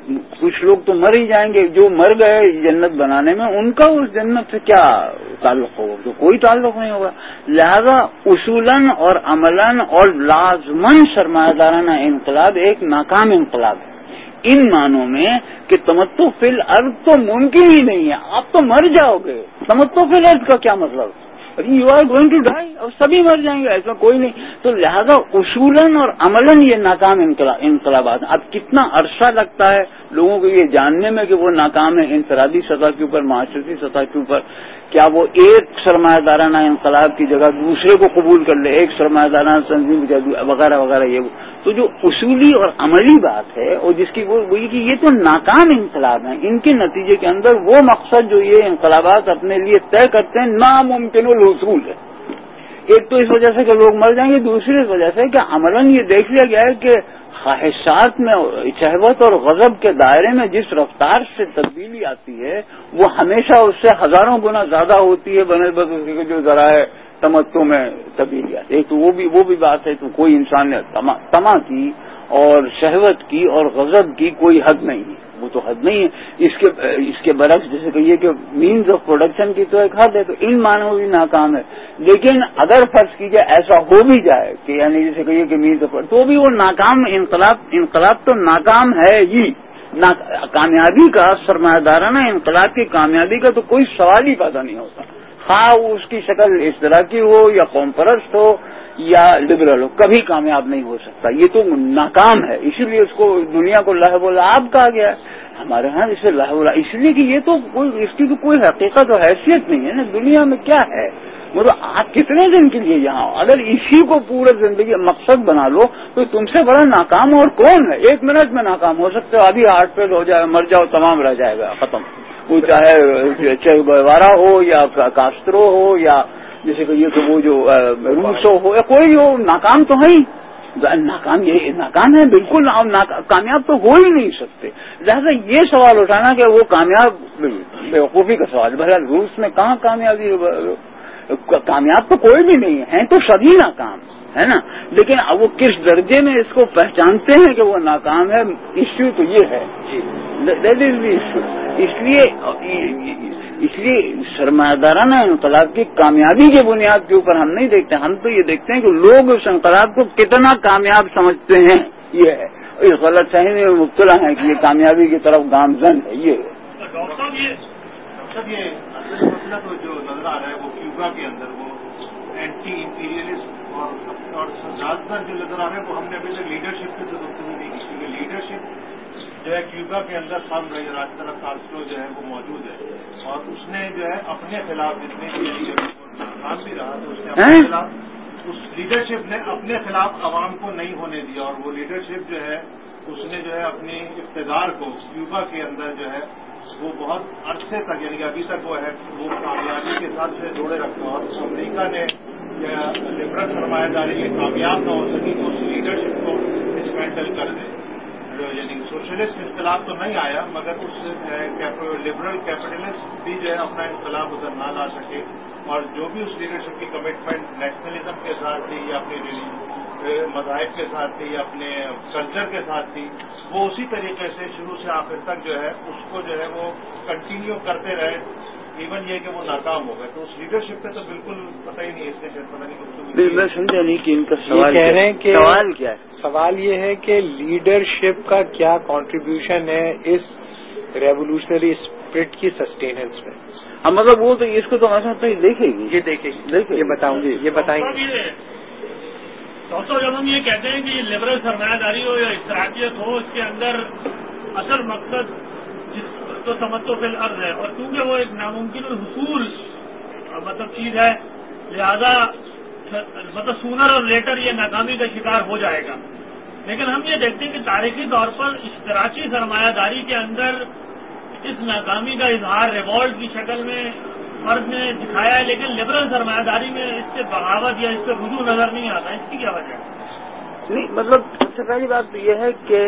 کچھ لوگ تو مر ہی جائیں گے، جو مر گئے جنت بنانے میں ان کا اس جنت سے کیا تعلق ہوگا؟ تو کوئی تعلق نہیں ہوگا. لہذا اصولاً اور عملاً اور لازماً سرمایہ دارانہ انقلاب ایک ناکام انقلاب ہے، ان معنوں میں کہ تمتع فی الارض تو ممکن ہی نہیں ہے. آپ تو مر جاؤ گے. تمتع فی الارض کا کیا مطلب؟ You are going to die, اور سبھی مر جائیں گے، ایسا کوئی نہیں. تو لہذا اصولاً اور عملاً یہ ناکام انقلابات. اب کتنا عرصہ لگتا ہے لوگوں کو یہ جاننے میں کہ وہ ناکام ہے انفرادی سطح کے اوپر، معاشرتی سطح کے اوپر. کیا وہ ایک سرمایہ دارانہ انقلاب کی جگہ دوسرے کو قبول کر لے، ایک سرمایہ دارانہ تنظیم وغیرہ وغیرہ. یہ تو جو اصولی اور عملی بات ہے اور جس کی وہ کہ یہ تو ناکام انقلاب ہیں، ان کے نتیجے کے اندر وہ مقصد جو یہ انقلابات اپنے لیے طے کرتے ہیں ناممکن الحصول ہے. ایک تو اس وجہ سے کہ لوگ مر جائیں گے، دوسری اس وجہ سے کہ عملاً یہ دیکھ لیا گیا ہے کہ خواہشات میں شہوت اور غضب کے دائرے میں جس رفتار سے تبدیلی آتی ہے وہ ہمیشہ اس سے ہزاروں گنا زیادہ ہوتی ہے بنسبت کے جو ذرائع تمتع میں تبدیلی آتی ہے. ایک تو وہ بھی وہ بھی بات ہے، تو کوئی انسان نے طمع کی اور شہوت کی اور غضب کی کوئی حد نہیں ہے، وہ تو حد نہیں ہے. اس کے اس کے برعکس جیسے کہیے کہ مینز آف پروڈکشن کی تو ایک حد ہے، تو ان معنوں بھی ناکام ہے. لیکن اگر فرض کیجیے ایسا ہو بھی جائے کہ یعنی جیسے کہیے کہ مینز آف تو بھی وہ ناکام انقلاب انقلاب تو ناکام ہے ہی. کامیابی کا، سرمایہ دارانہ انقلاب کی کامیابی کا تو کوئی سوال ہی پیدا نہیں ہوتا، خواہ اس کی شکل اشتراکی ہو یا قوم پرست ہو یا لبرل ہو، کبھی کامیاب نہیں ہو سکتا. یہ تو ناکام ہے، اسی لیے اس کو دنیا کو لہو و لعب کہا گیا ہے. ہمارے ہاں اسے لہو و لعب اس لیے کہ یہ تو کوئی اس کی تو کوئی حقیقت و حیثیت نہیں ہے نا. دنیا میں کیا ہے؟ مطلب آپ کتنے دن کے لیے یہاں، اگر اسی کو پورے زندگی مقصد بنا لو تو تم سے بڑا ناکام اور کون ہے؟ ایک منٹ میں ناکام ہو سکتے ہو، ابھی ہارٹ فیل ہو جائے، مر جاؤ، تمام رہ جائے گا، ختم. وہ چاہے چے گیوارا ہو یا کاسترو ہو یا جیسے کہ یہ کہ وہ جو روسو ہو یا کوئی ہو، ناکام تو ہے ہی. ناکام یہ ناکام ہے بالکل، کامیاب تو ہو ہی نہیں سکتے. لہٰذا یہ سوال اٹھانا کہ وہ کامیاب، بیوقوفی کا سوال. بہرحال روس میں کہاں کامیابی، کامیاب تو کوئی بھی نہیں ہے، تو سبھی ناکام ہے نا. لیکن اب وہ کس درجے میں اس کو پہچانتے ہیں کہ وہ ناکام ہے، ایشو تو یہ ہے. That is the issue. اس لیے اس لیے سرمایہ دارانہ انقلاب کی کامیابی کی بنیاد کے اوپر ہم نہیں دیکھتے، ہم تو یہ دیکھتے ہیں کہ لوگ اس انقلاب کو کتنا کامیاب سمجھتے ہیں. یہ ہے اس غلط فہمی میں مبتلا ہے کہ یہ کامیابی کی طرف گامزن ہے. یہ مسئلہ تو جو نظر آ رہا ہے وہ کیوبا کے اندر وہ اینٹی امپیریلسٹ اور زیادہ تر جو نظر آ رہا ہے وہ ہم نے ابھی تک لیڈرشپ کی تو گفتگو نہیں کی، کیونکہ لیڈرشپ جو ہے کیوبا کے اندر سب رہی ہے، آج طرف کاسٹرو جو ہے وہ موجود ہے اور اس نے جو ہے اپنے خلاف جتنے بھی نام بھی رہا تو اس نے اپنے خلاف، اس لیڈرشپ نے اپنے خلاف عوام کو نہیں ہونے دیا اور وہ لیڈرشپ جو ہے اس نے جو ہے اپنی اقتدار کو کیوبا کے اندر جو ہے وہ بہت عرصے تک یعنی کہ ابھی تک وہ ہے وہ کامیابی کے ساتھ سے جوڑے رکھا اور امریکہ نے لبرل سرمایہ داری یہ کامیاب نہ ہو سکی تو اس لیڈرشپ کو ڈسمینٹل کر دے. یعنی سوشلسٹ انقلاب تو نہیں آیا مگر اس لبرل کیپٹلسٹ بھی جو ہے اپنا انقلاب ادھر نہ لا سکے اور جو بھی اس لیڈرشپ کی کمٹمنٹ نیشنلزم کے ساتھ تھی یا اپنی مذاہب کے ساتھ تھی یا اپنے کلچر کے ساتھ تھی وہ اسی طریقے سے شروع سے آخر تک جو ہے اس کو جو ہے وہ کنٹینیو کرتے رہے ایون یہ کہ وہ ناکام ہو گئے. تو اس لیڈرشپ پہ تو بالکل پتہ ہی نہیں اس نے شاید پتہ نہیں میں سمجھا نہیں کہ ان کا سوال کہہ رہے ہیں کہ سوال کیا ہے. سوال یہ ہے کہ لیڈرشپ کا کیا کنٹریبیوشن ہے اس ریولیوشنری اسپرٹ کی سسٹیننس میں. اب مطلب وہ تو اس کو تو میں سمجھتا ہوں دیکھے گی یہ دیکھے گی یہ بتاؤں گی یہ بتائیں گے. دوستوں جب ہم یہ کہتے ہیں کہ یہ لبرل سرمایہ داری ہو یا اشتراکیت ہو اس کے اندر اصل مقصد جس تو تمتع فی الارض ہے اور کیونکہ وہ ایک ناممکن الحصول مطلب چیز ہے لہذا مطلب سونر اور لیٹر یہ ناکامی کا شکار ہو جائے گا. لیکن ہم یہ دیکھتے ہیں کہ تاریخی طور پر اشتراکی سرمایہ داری کے اندر اس ناکامی کا اظہار ریوالٹ کی شکل میں فرد نے دکھایا ہے لیکن لبرل سرمایہ داری میں اس سے بغاوت یا اس سے رجوع نظر نہیں آتا. اس کی کیا وجہ ہے؟ نہیں مطلب سب سے پہلی بات تو یہ ہے کہ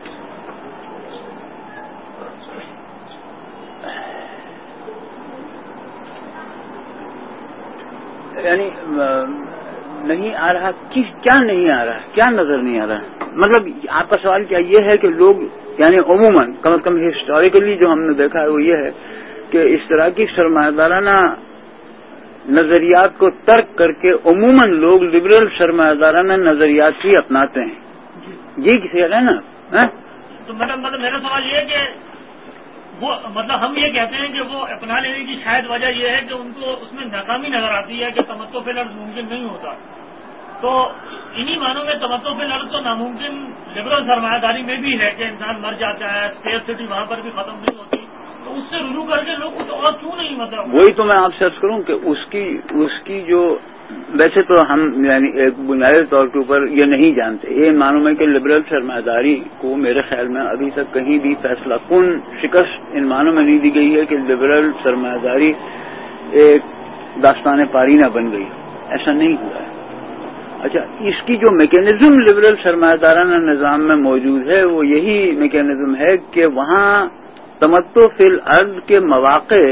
یعنی نہیں آ رہا کیا نہیں آ رہا کیا نظر نہیں آ رہا. مطلب آپ کا سوال کیا یہ ہے کہ لوگ یعنی عموماً کم از کم ہسٹوریکلی جو ہم نے دیکھا ہے وہ یہ ہے کہ اس طرح کی سرمایہ دارانہ نظریات کو ترک کر کے عموماً لوگ لبرل سرمایہ دارانہ نظریات ہی اپناتے ہیں. یہ کسی ہے نا. تو مطلب مطلب میرا سوال یہ ہے کہ وہ مطلب ہم یہ کہتے ہیں کہ وہ اپنا لینے کی شاید وجہ یہ ہے کہ ان کو اس میں ناکامی نظر آتی ہے کہ تمتع فی الارض ممکن نہیں ہوتا. تو انہی معنوں میں تمتع فی الارض تو ناممکن لبرل سرمایہ داری میں بھی ہے کہ انسان مر جاتا ہے اسپیس سٹی وہاں پر بھی ختم نہیں ہوتی. تو اس سے رجوع کر کے لوگ کچھ اور کیوں نہیں مطلب وہی تو میں آپ سے عرض کروں کہ اس کی اس کی جو ویسے تو ہم یعنی ایک بنیادی طور کے اوپر یہ نہیں جانتے. یہ معلوم ہے کہ لبرل سرمایہ داری کو میرے خیال میں ابھی تک کہیں بھی فیصلہ کن شکست ان معنوں میں نہیں دی گئی ہے کہ لبرل سرمایہ داری ایک داستان پارینہ بن گئی. ایسا نہیں ہوا ہے. اچھا اس کی جو میکینزم لبرل سرمایہ دارانہ نظام میں موجود ہے وہ یہی میکینزم ہے کہ وہاں تمتع فی الارض کے مواقع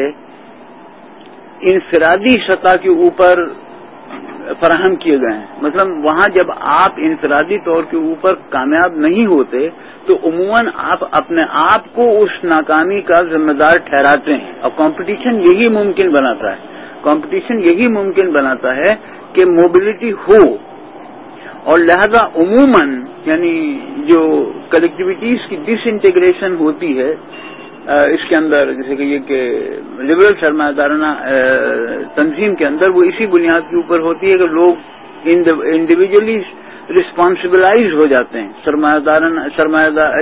انفرادی سطح کے اوپر فراہم کیے گئے ہیں. مطلب وہاں جب آپ انفرادی طور کے اوپر کامیاب نہیں ہوتے تو عموماً آپ اپنے آپ کو اس ناکامی کا ذمہ دار ٹھہراتے ہیں اور کمپٹیشن یہی ممکن بناتا ہے کمپٹیشن یہی ممکن بناتا ہے کہ موبلٹی ہو اور لہذا عموماً یعنی جو کلیکٹیویٹیز کی ڈس انٹیگریشن ہوتی ہے اس کے اندر جیسے کہ یہ کہ لبرل سرمایہ دارانہ تنظیم کے اندر وہ اسی بنیاد کے اوپر ہوتی ہے کہ لوگ انڈیویجلی رسپانسبلائز ہو جاتے ہیں. سرمایہ دارانہ سرمایہ دار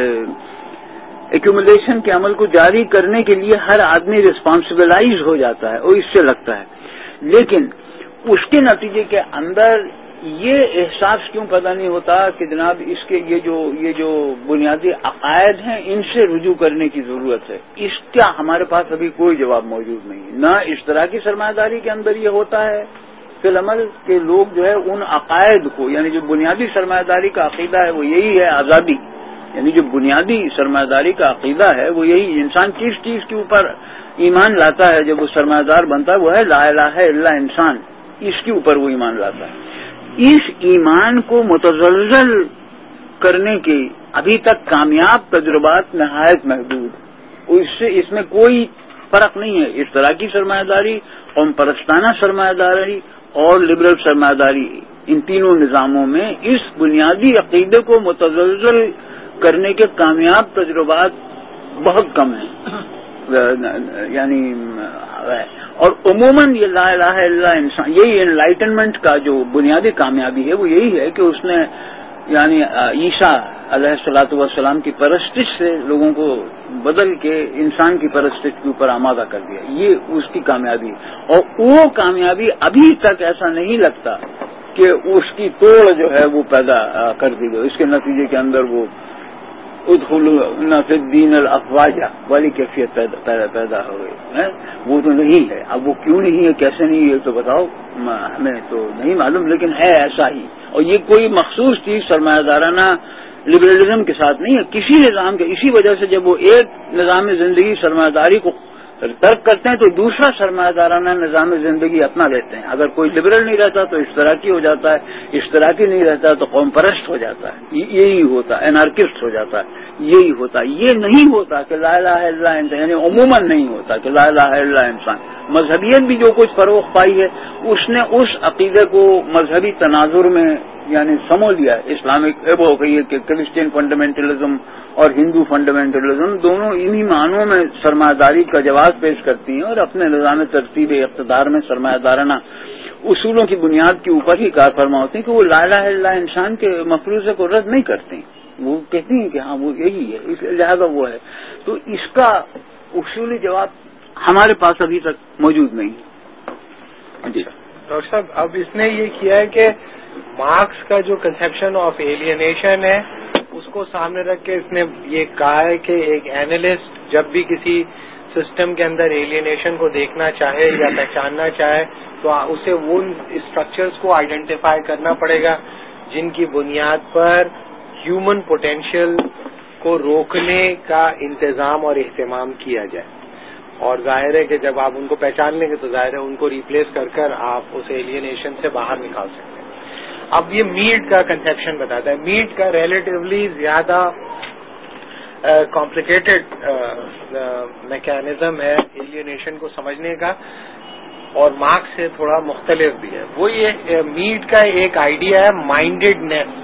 یہ ایکومولیشن کے عمل کو جاری کرنے کے لیے ہر آدمی رسپانسبلائز ہو جاتا ہے اور اس سے لگتا ہے. لیکن اس کے نتیجے کے اندر یہ احساس کیوں پیدا نہیں ہوتا کہ جناب اس کے یہ جو یہ جو بنیادی عقائد ہیں ان سے رجوع کرنے کی ضرورت ہے. اس کا ہمارے پاس ابھی کوئی جواب موجود نہیں. نہ اشتراکی سرمایہ داری کے اندر یہ ہوتا ہے فی العمل کہ لوگ جو ہے ان عقائد کو یعنی جو بنیادی سرمایہ داری کا عقیدہ ہے وہ یہی ہے آزادی. یعنی جو بنیادی سرمایہ داری کا عقیدہ ہے وہ یہی انسان کس چیز کے اوپر ایمان لاتا ہے جب وہ سرمایہ دار بنتا ہے وہ ہے لا الہ الا انسان. اس کے اوپر وہ ایمان لاتا ہے. اس ایمان کو متزلزل کرنے کے ابھی تک کامیاب تجربات نہایت محدود. اس سے اس میں کوئی فرق نہیں ہے. اشتراکی سرمایہ داری قوم پرستانہ سرمایہ داری اور لبرل سرمایہ داری ان تینوں نظاموں میں اس بنیادی عقیدے کو متزلزل کرنے کے کامیاب تجربات بہت کم ہیں. یعنی اور عموماً یہ لا الہ الا انسان یہی انلائٹنمنٹ کا جو بنیادی کامیابی ہے وہ یہی ہے کہ اس نے یعنی عیسیٰ علیہ الصلوۃ والسلام کی پرستش سے لوگوں کو بدل کے انسان کی پرستش کے اوپر آمادہ کر دیا. یہ اس کی کامیابی اور وہ کامیابی ابھی تک ایسا نہیں لگتا کہ اس کی توڑ جو ہے وہ پیدا کر دی گئی. اس کے نتیجے کے اندر وہ ادخلوا فی الدین الافواجا والی کیفیت پیدا, پیدا, پیدا ہو گئی ہے. وہ تو نہیں ہے. اب وہ کیوں نہیں ہے, کیسے نہیں ہے تو بتاؤ, ہمیں تو نہیں معلوم, لیکن ہے ایسا ہی. اور یہ کوئی مخصوص چیز سرمایہ دارانہ لبرلزم کے ساتھ نہیں ہے, کسی نظام کے. اسی وجہ سے جب وہ ایک نظام زندگی سرمایہ داری کو ترک کرتے ہیں تو دوسرا سرمایہ دارانہ نظام زندگی اپنا لیتے ہیں. اگر کوئی لبرل نہیں رہتا تو اشتراکی ہو جاتا ہے, اشتراکی نہیں رہتا تو قوم پرست ہو جاتا ہے, یہی ہوتا ہے, انارکسٹ ہو جاتا ہے, یہی ہوتا ہے. یہ نہیں ہوتا کہ لا الہ الا اللہ انسان, یعنی عموماً نہیں ہوتا کہ لا الہ الا اللہ انسان. مذہبیت بھی جو کچھ فروغ پائی ہے اس نے اس عقیدے کو مذہبی تناظر میں یعنی سمو لیا. اسلامک وہ کہیے کہ کرسچین فنڈامنٹلزم اور ہندو فنڈامنٹلزم دونوں انہی معنوں میں سرمایہ داری کا جواز پیش کرتی ہیں اور اپنے نظام ترتیب اقتدار میں سرمایہ دارانہ اصولوں کی بنیاد کے اوپر ہی کار فرما ہوتی ہیں کہ وہ لا الہ الا اللہ انسان کے مفروضے کو رد نہیں کرتی. وہ کہتی ہیں کہ ہاں وہ یہی ہے, اس لہٰذا وہ ہے. تو اس کا اصولی جواب ہمارے پاس ابھی تک موجود نہیں ہے. جی ڈاکٹر صاحب, اب اس نے یہ کیا ہے کہ مارکس کا جو کنسیپشن آف ایلینیشن ہے اس کو سامنے رکھ کے اس نے یہ کہا ہے کہ ایک اینالسٹ جب بھی کسی سسٹم کے اندر ایلینیشن کو دیکھنا چاہے یا پہچاننا چاہے تو اسے ان اسٹرکچرز کو آئیڈینٹیفائی کرنا پڑے گا جن کی بنیاد پر ہیومن پوٹینشیل کو روکنے کا انتظام اور اہتمام کیا جائے. اور ظاہر ہے کہ جب آپ ان کو پہچان لیں گے تو ظاہر ہے ان کو ریپلیس کر کر آپ اس ایلینیشن سے باہر نکال سکتے ہیں. اب یہ میڈ کا کنسیپشن بتاتا ہے. میڈ کا ریلیٹیولی زیادہ کمپلیکیٹڈ میکینزم ہے ایلینیشن کو سمجھنے کا, اور مارکس سے تھوڑا مختلف بھی ہے. وہ یہ میڈ کا ایک آئیڈیا ہے مائنڈیڈنیس.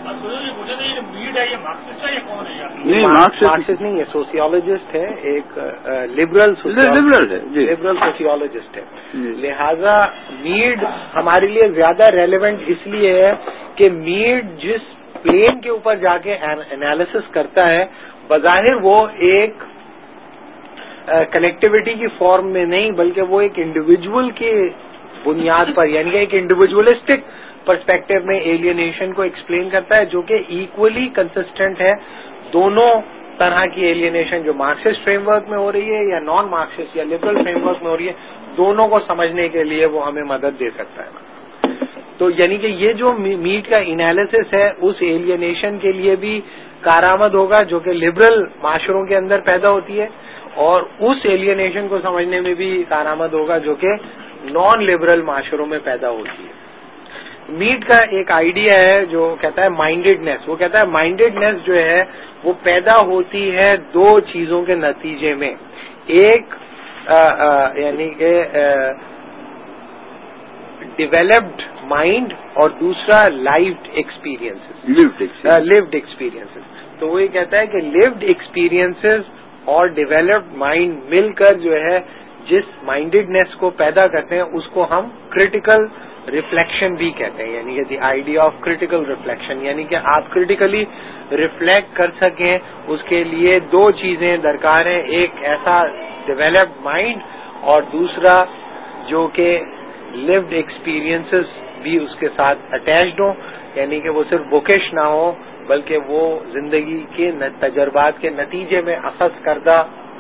مارکسسٹ نہیں ہے, سوسیولوجسٹ ہے, ایک لبرل لبرل سوسیولوجسٹ ہے. لہذا میڈ ہمارے لیے زیادہ ریلیونٹ اس لیے ہے کہ میڈ جس پلین کے اوپر جا کے انالیسس کرتا ہے بظاہر وہ ایک کنیکٹیوٹی کی فارم میں نہیں بلکہ وہ ایک انڈیویجول کی بنیاد پر یعنی کہ ایک انڈیویجولسٹک پرسپیکٹو میں ایلینیشن کو ایکسپلین کرتا ہے جو کہ ایکولی کنسسٹنٹ ہے دونوں طرح کی ایلینیشن جو مارکسسٹ فریم ورک میں ہو رہی ہے یا نان مارکسسٹ یا لبرل فریم ورک میں ہو رہی ہے, دونوں کو سمجھنے کے لیے وہ ہمیں مدد دے سکتا ہے. تو یعنی کہ یہ جو میڈ کا انالیسس ہے اس ایلینیشن کے لیے بھی کارآمد ہوگا جو کہ لبرل معاشروں کے اندر پیدا ہوتی ہے, اور اس ایلینیشن کو سمجھنے میں بھی کارآمد ہوگا جو کہ نان لبرل معاشروں میں پیدا ہوتی ہے. میڈ کا ایک آئیڈیا ہے جو کہتا ہے مائنڈیڈنیس. وہ کہتا ہے مائنڈیڈنیس جو ہے وہ پیدا ہوتی ہے دو چیزوں کے نتیجے میں, ایک آ, آ, یعنی کہ ڈیولپڈ مائنڈ اور دوسرا لائفڈ ایکسپیرئنسز لیوڈ ایکسپیرئنسز. تو وہ یہ کہتا ہے کہ لیوڈ ایکسپیرئنسز اور ڈیولپڈ مائنڈ مل کر جو ہے جس مائنڈیڈنیس کو پیدا کرتے ہیں اس کو ہم کریٹیکل ریفلیکشن بھی کہتے ہیں. یعنی کہ the idea of critical reflection, یعنی کہ آپ کریٹیکلی ریفلیکٹ کر سکیں اس کے لیے دو چیزیں درکار ہیں, ایک ایسا ڈیولپڈ مائنڈ اور دوسرا جو کہ لیوڈ ایکسپیرئنسز بھی اس کے ساتھ اٹیچڈ ہوں, یعنی کہ وہ صرف بکش نہ ہو بلکہ وہ زندگی کے تجربات کے نتیجے میں اخذ کردہ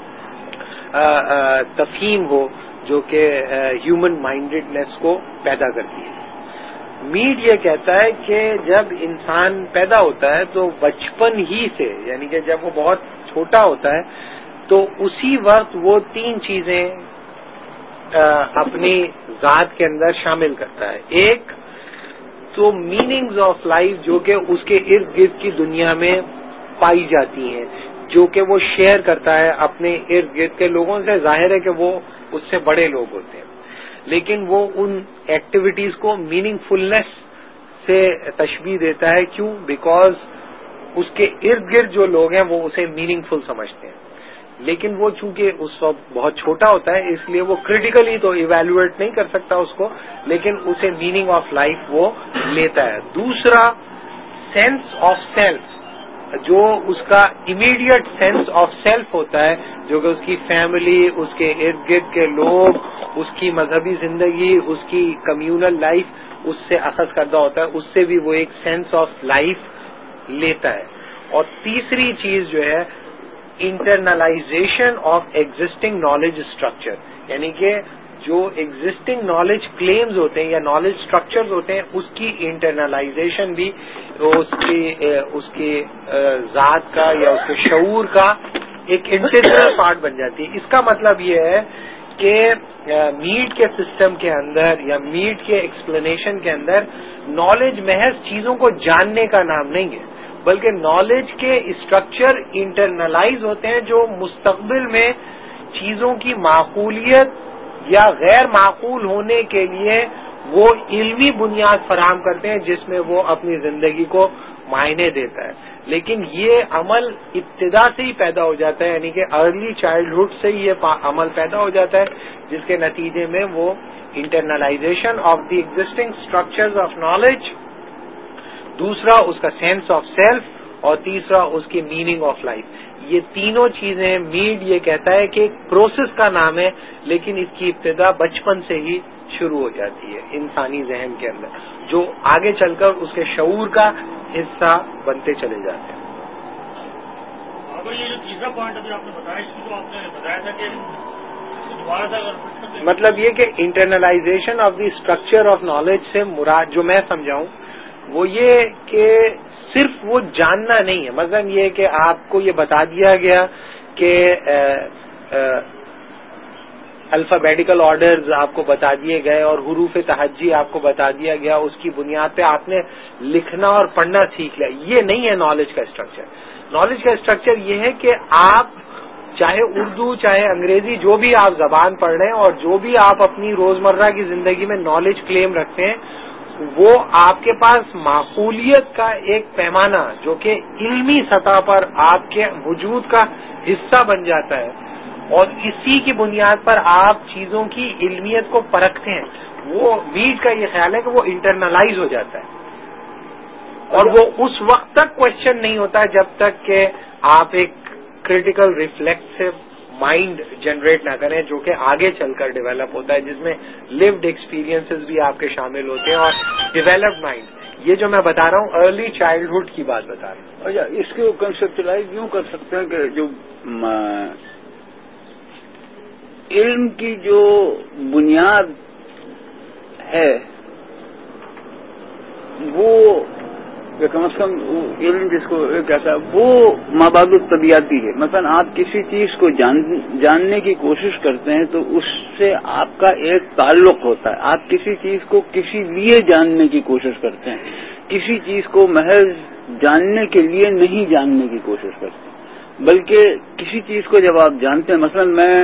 تفہیم ہو جو کہ ہیومن مائنڈیڈنیس کو پیدا کرتی ہے. میڈ یہ کہتا ہے کہ جب انسان پیدا ہوتا ہے تو بچپن ہی سے یعنی کہ جب وہ بہت چھوٹا ہوتا ہے تو اسی وقت وہ تین چیزیں اپنی ذات کے اندر شامل کرتا ہے. ایک تو میننگز آف لائف جو کہ اس کے ارد گرد کی دنیا میں پائی جاتی ہیں, جو کہ وہ شیئر کرتا ہے اپنے ارد گرد کے لوگوں سے. ظاہر ہے کہ وہ اس سے بڑے لوگ ہوتے ہیں لیکن وہ ان ایکٹیویٹیز کو میننگ فلنس سے تشبیہ دیتا ہے. کیوں؟ بیکاز اس کے ارد گرد جو لوگ ہیں وہ اسے میننگ فل سمجھتے ہیں, لیکن وہ چونکہ اس وقت بہت چھوٹا ہوتا ہے اس لیے وہ کریٹیکلی تو ایویلویٹ نہیں کر سکتا اس کو, لیکن اسے میننگ آف لائف وہ لیتا ہے. دوسرا سینس آف سیلف, جو اس کا امیڈیٹ سینس آف سیلف ہوتا ہے جو کہ اس کی فیملی, اس کے ارد گرد کے لوگ, اس کی مذہبی زندگی, اس کی کمیونل لائف اس سے اخذ کردہ ہوتا ہے, اس سے بھی وہ ایک سینس آف لائف لیتا ہے. اور تیسری چیز جو ہے internalisation of existing knowledge structure, یعنی کہ جو ایگزسٹنگ نالج کلیمز ہوتے ہیں یا نالج اسٹرکچرز ہوتے ہیں اس کی انٹرنلائزیشن بھی اس کے اس کے ذات کا یا اس کے شعور کا ایک انٹیگرل پارٹ بن جاتی ہے. اس کا مطلب یہ ہے کہ میٹ کے سسٹم کے اندر یا میٹ کے ایکسپلینیشن کے اندر نالج محض چیزوں کو جاننے کا نام نہیں ہے، بلکہ نالج کے اسٹرکچر انٹرنلائز ہوتے ہیں جو مستقبل میں چیزوں کی معقولیت یا غیر معقول ہونے کے لیے وہ علمی بنیاد فراہم کرتے ہیں جس میں وہ اپنی زندگی کو معنی دیتا ہے. لیکن یہ عمل ابتدا سے ہی پیدا ہو جاتا ہے، یعنی کہ ارلی چائلڈہڈ سے ہی یہ عمل پیدا ہو جاتا ہے جس کے نتیجے میں وہ internalisation of the existing structures of knowledge, دوسرا اس کا سینس آف سیلف، اور تیسرا اس کی میننگ آف لائف. یہ تینوں چیزیں میڈ یہ کہتا ہے کہ ایک پروسیس کا نام ہے، لیکن اس کی ابتدا بچپن سے ہی شروع ہو جاتی ہے انسانی ذہن کے اندر، جو آگے چل کر اس کے شعور کا حصہ بنتے چلے جاتے ہیں. یہ جو تیسرا پوائنٹ ابھی آپ نے بتایا، اس کی جو آپ نے بتایا تھا کہ دوبارہ سے مطلب یہ کہ internalisation of the structure of knowledge سے مراد جو میں سمجھاؤں وہ یہ کہ صرف وہ جاننا نہیں ہے. مثلا یہ کہ آپ کو یہ بتا دیا گیا کہ الفابیٹیکل آرڈرز آپ کو بتا دیے گئے اور حروف تہجی آپ کو بتا دیا گیا، اس کی بنیاد پہ آپ نے لکھنا اور پڑھنا سیکھ لیا. یہ نہیں ہے نالج کا اسٹرکچر. نالج کا اسٹرکچر یہ ہے کہ آپ چاہے اردو چاہے انگریزی جو بھی آپ زبان پڑھ رہے ہیں اور جو بھی آپ اپنی روزمرہ کی زندگی میں نالج کلیم رکھتے ہیں، وہ آپ کے پاس معقولیت کا ایک پیمانہ جو کہ علمی سطح پر آپ کے وجود کا حصہ بن جاتا ہے، اور اسی کی بنیاد پر آپ چیزوں کی علمیت کو پرکھتے ہیں. وہ میڈ کا یہ خیال ہے کہ وہ انٹرنلائز ہو جاتا ہے، اور وہ اس وقت تک کوشچن نہیں ہوتا جب تک کہ آپ ایک کریٹیکل ریفلیکسو مائنڈ جنریٹ نہ کریں، جو کہ آگے چل کر ڈیولپ ہوتا ہے، جس میں لیوڈ ایکسپیرینسز بھی آپ کے شامل ہوتے ہیں اور ڈیولپڈ مائنڈ. یہ جو میں بتا رہا ہوں ارلی چائلڈہڈ کی بات بتا رہا ہوں. اچھا، اس کو کنسپچلائز یوں کر سکتے ہیں کہ جو علم کی جو بنیاد ہے وہ کم از کم علم جس کو کہتا ہے وہ مابعد الطبیعاتی ہے. مثلا آپ کسی چیز کو جان جاننے کی کوشش کرتے ہیں تو اس سے آپ کا ایک تعلق ہوتا ہے. آپ کسی چیز کو کسی لیے جاننے کی کوشش کرتے ہیں، کسی چیز کو محض جاننے کے لیے نہیں جاننے کی کوشش کرتے ہیں، بلکہ کسی چیز کو جب آپ جانتے ہیں. مثلا میں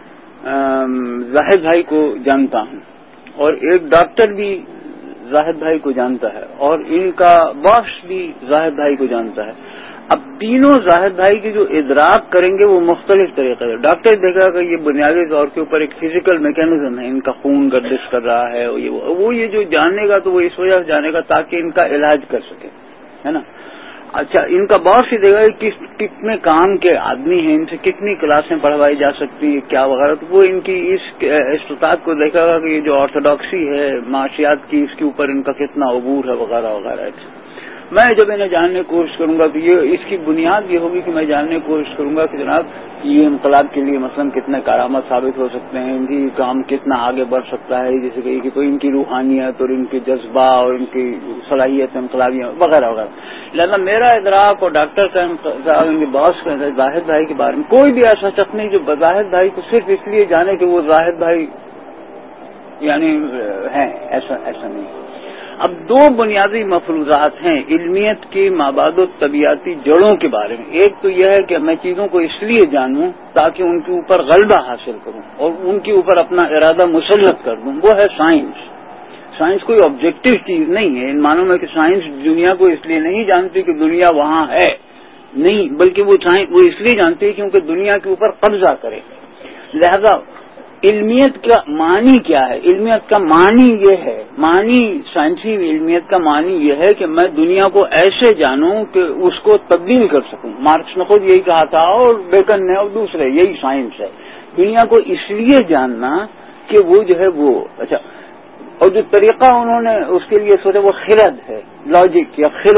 زاہد بھائی کو جانتا ہوں اور ایک ڈاکٹر بھی زاہد بھائی کو جانتا ہے اور ان کا باس بھی زاہد بھائی کو جانتا ہے. اب تینوں زاہد بھائی کی جو ادراک کریں گے وہ مختلف طریقے سے. ڈاکٹر دیکھا کہ یہ بنیادی طور کے اوپر ایک فزیکل میکینزم ہے، ان کا خون گردش کر رہا ہے، وہ یہ جو جاننے گا تو وہ اس وجہ سے جانے گا تاکہ ان کا علاج کر سکے، ہے نا. اچھا، ان کا باس ہی دیکھا کہ کس کتنے کام کے آدمی ہیں، ان سے کتنی کلاسیں پڑھوائی جا سکتی ہیں کیا وغیرہ، تو وہ ان کی اس استطاعت کو دیکھا گا کہ یہ جو آرتھوڈاکسی ہے معاشیات کی، اس کے اوپر ان کا کتنا عبور ہے وغیرہ وغیرہ. میں جب انہیں جاننے کی کوشش کروں گا تو یہ اس کی بنیاد یہ ہوگی کہ میں جاننے کی کوشش کروں گا کہ جناب یہ انقلاب کے لیے مثلا کتنے کارآمد ثابت ہو سکتے ہیں، ان کی کام کتنا آگے بڑھ سکتا ہے، جیسے کہ کوئی ان کی روحانیت اور ان کے جذبہ اور ان کی صلاحیت انقلابیاں وغیرہ وغیرہ. لہذا میرا ادراک اور ڈاکٹر کا ان کے باس کا زاہد بھائی کے بارے میں کوئی بھی ایسا شخص نہیں جو زاہد بھائی کو صرف اس لیے جانے کہ وہ زاہد بھائی یعنی ہیں، ایسا ایسا نہیں. اب دو بنیادی مفروضات ہیں علمیت کے مابعد و طبیعتی جڑوں کے بارے میں. ایک تو یہ ہے کہ میں چیزوں کو اس لیے جانوں تاکہ ان کے اوپر غلبہ حاصل کروں اور ان کے اوپر اپنا ارادہ مسلط کر دوں، وہ ہے سائنس. سائنس کوئی آبجیکٹو چیز نہیں ہے ان معنوں میں کہ سائنس دنیا کو اس لیے نہیں جانتی کہ دنیا وہاں ہے، نہیں، بلکہ وہ وہ اس لیے جانتی ہے کیونکہ دنیا کے اوپر قبضہ کرے. لہذا علمیت کا معنی کیا ہے؟ علمیت کا معنی یہ ہے، معنی سائنسی علمیت کا معنی یہ ہے کہ میں دنیا کو ایسے جانوں کہ اس کو تبدیل کر سکوں. مارکس نے خود یہی کہا تھا اور بیکن نے اور دوسرے، یہی سائنس ہے، دنیا کو اس لیے جاننا کہ وہ جو ہے وہ اچھا. اور جو طریقہ انہوں نے اس کے لیے سوچا وہ خرد ہے، لاجک یا خرد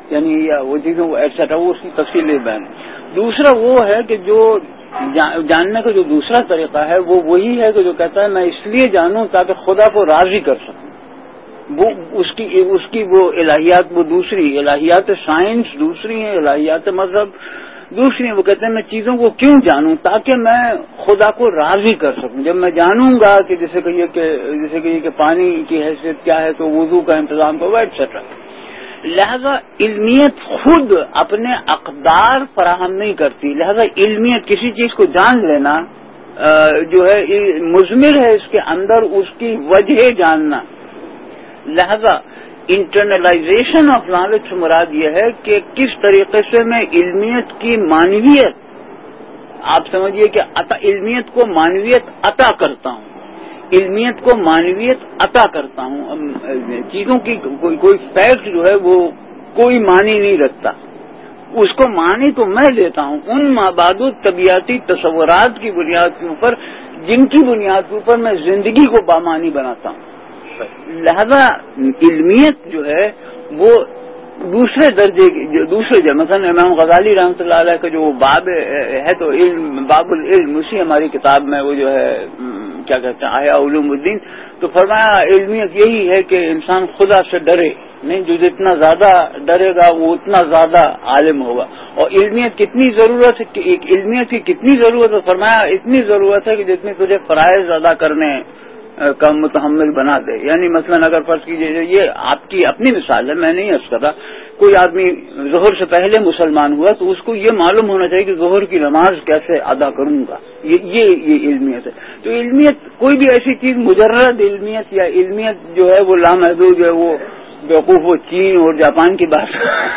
یعنی وہ چیزوں ایٹسٹرا وہ اس کی تفصیلی بیان. دوسرا وہ ہے کہ جو جاننے کا جو دوسرا طریقہ ہے وہ وہی ہے کہ جو کہتا ہے میں اس لیے جانوں تاکہ خدا کو راضی کر سکوں. وہ اس کی اس کی وہ الہیات وہ دوسری الہیات سائنس دوسری ہیں، الہیات مذہب دوسری ہیں. وہ کہتے ہیں میں چیزوں کو کیوں جانوں تاکہ میں خدا کو راضی کر سکوں. جب میں جانوں گا کہ جیسے کہ یہ کہ جیسے کہ یہ کہ پانی کی حیثیت کیا ہے تو وضو کا انتظام ہوگا ایٹسٹرا. لہذا علمیت خود اپنے اقدار فراہم نہیں کرتی. لہذا علمیت کسی چیز کو جان لینا جو ہے مضمر ہے اس کے اندر اس کی وجہ جاننا. لہذا انٹرنلائزیشن آف نالج سے مراد یہ ہے کہ کس طریقے سے میں علمیت کی معنویت آپ سمجھیے کہ عطا علمیت کو معنویت عطا کرتا ہوں علمیت کو معنویت عطا کرتا ہوں. چیزوں کی کوئی کوئی فیکٹ جو ہے وہ کوئی معنی نہیں رکھتا، اس کو معنی تو میں لیتا ہوں ان مابعد طبیعتی تصورات کی بنیاد کے اوپر جن کی بنیاد کے اوپر میں زندگی کو بامانی بناتا ہوں. لہذا علمیت جو ہے وہ دوسرے درجے کی دوسرے درجے مثلا امام غزالی رحمۃ اللہ علیہ کا جو باب ہے تو علم باب العلم اسی ہماری کتاب میں وہ جو ہے کیا کہتے ہیں احیاء علوم الدین تو فرمایا علمیت یہی ہے کہ انسان خدا سے ڈرے نہیں، جو جتنا زیادہ ڈرے گا وہ اتنا زیادہ عالم ہوگا. اور علمیت کتنی ضرورت ہے علمیت کی کتنی ضرورت ہے فرمایا اتنی ضرورت ہے کہ جتنی تجھے فرائض ادا کرنے کا متحمل بنا دے. یعنی مثلا اگر فرض کیجیے یہ آپ کی اپنی مثال ہے میں نہیں عرض کر رہا، کوئی آدمی ظہر سے پہلے مسلمان ہوا تو اس کو یہ معلوم ہونا چاہیے کہ ظہر کی نماز کیسے ادا کروں گا. یہ یہ, یہ علمیت ہے. تو علمیت کوئی بھی ایسی چیز مجرد علمیت یا علمیت جو ہے وہ لامحدود جو ہے وہ بیوقوف وہ چین اور جاپان کی بات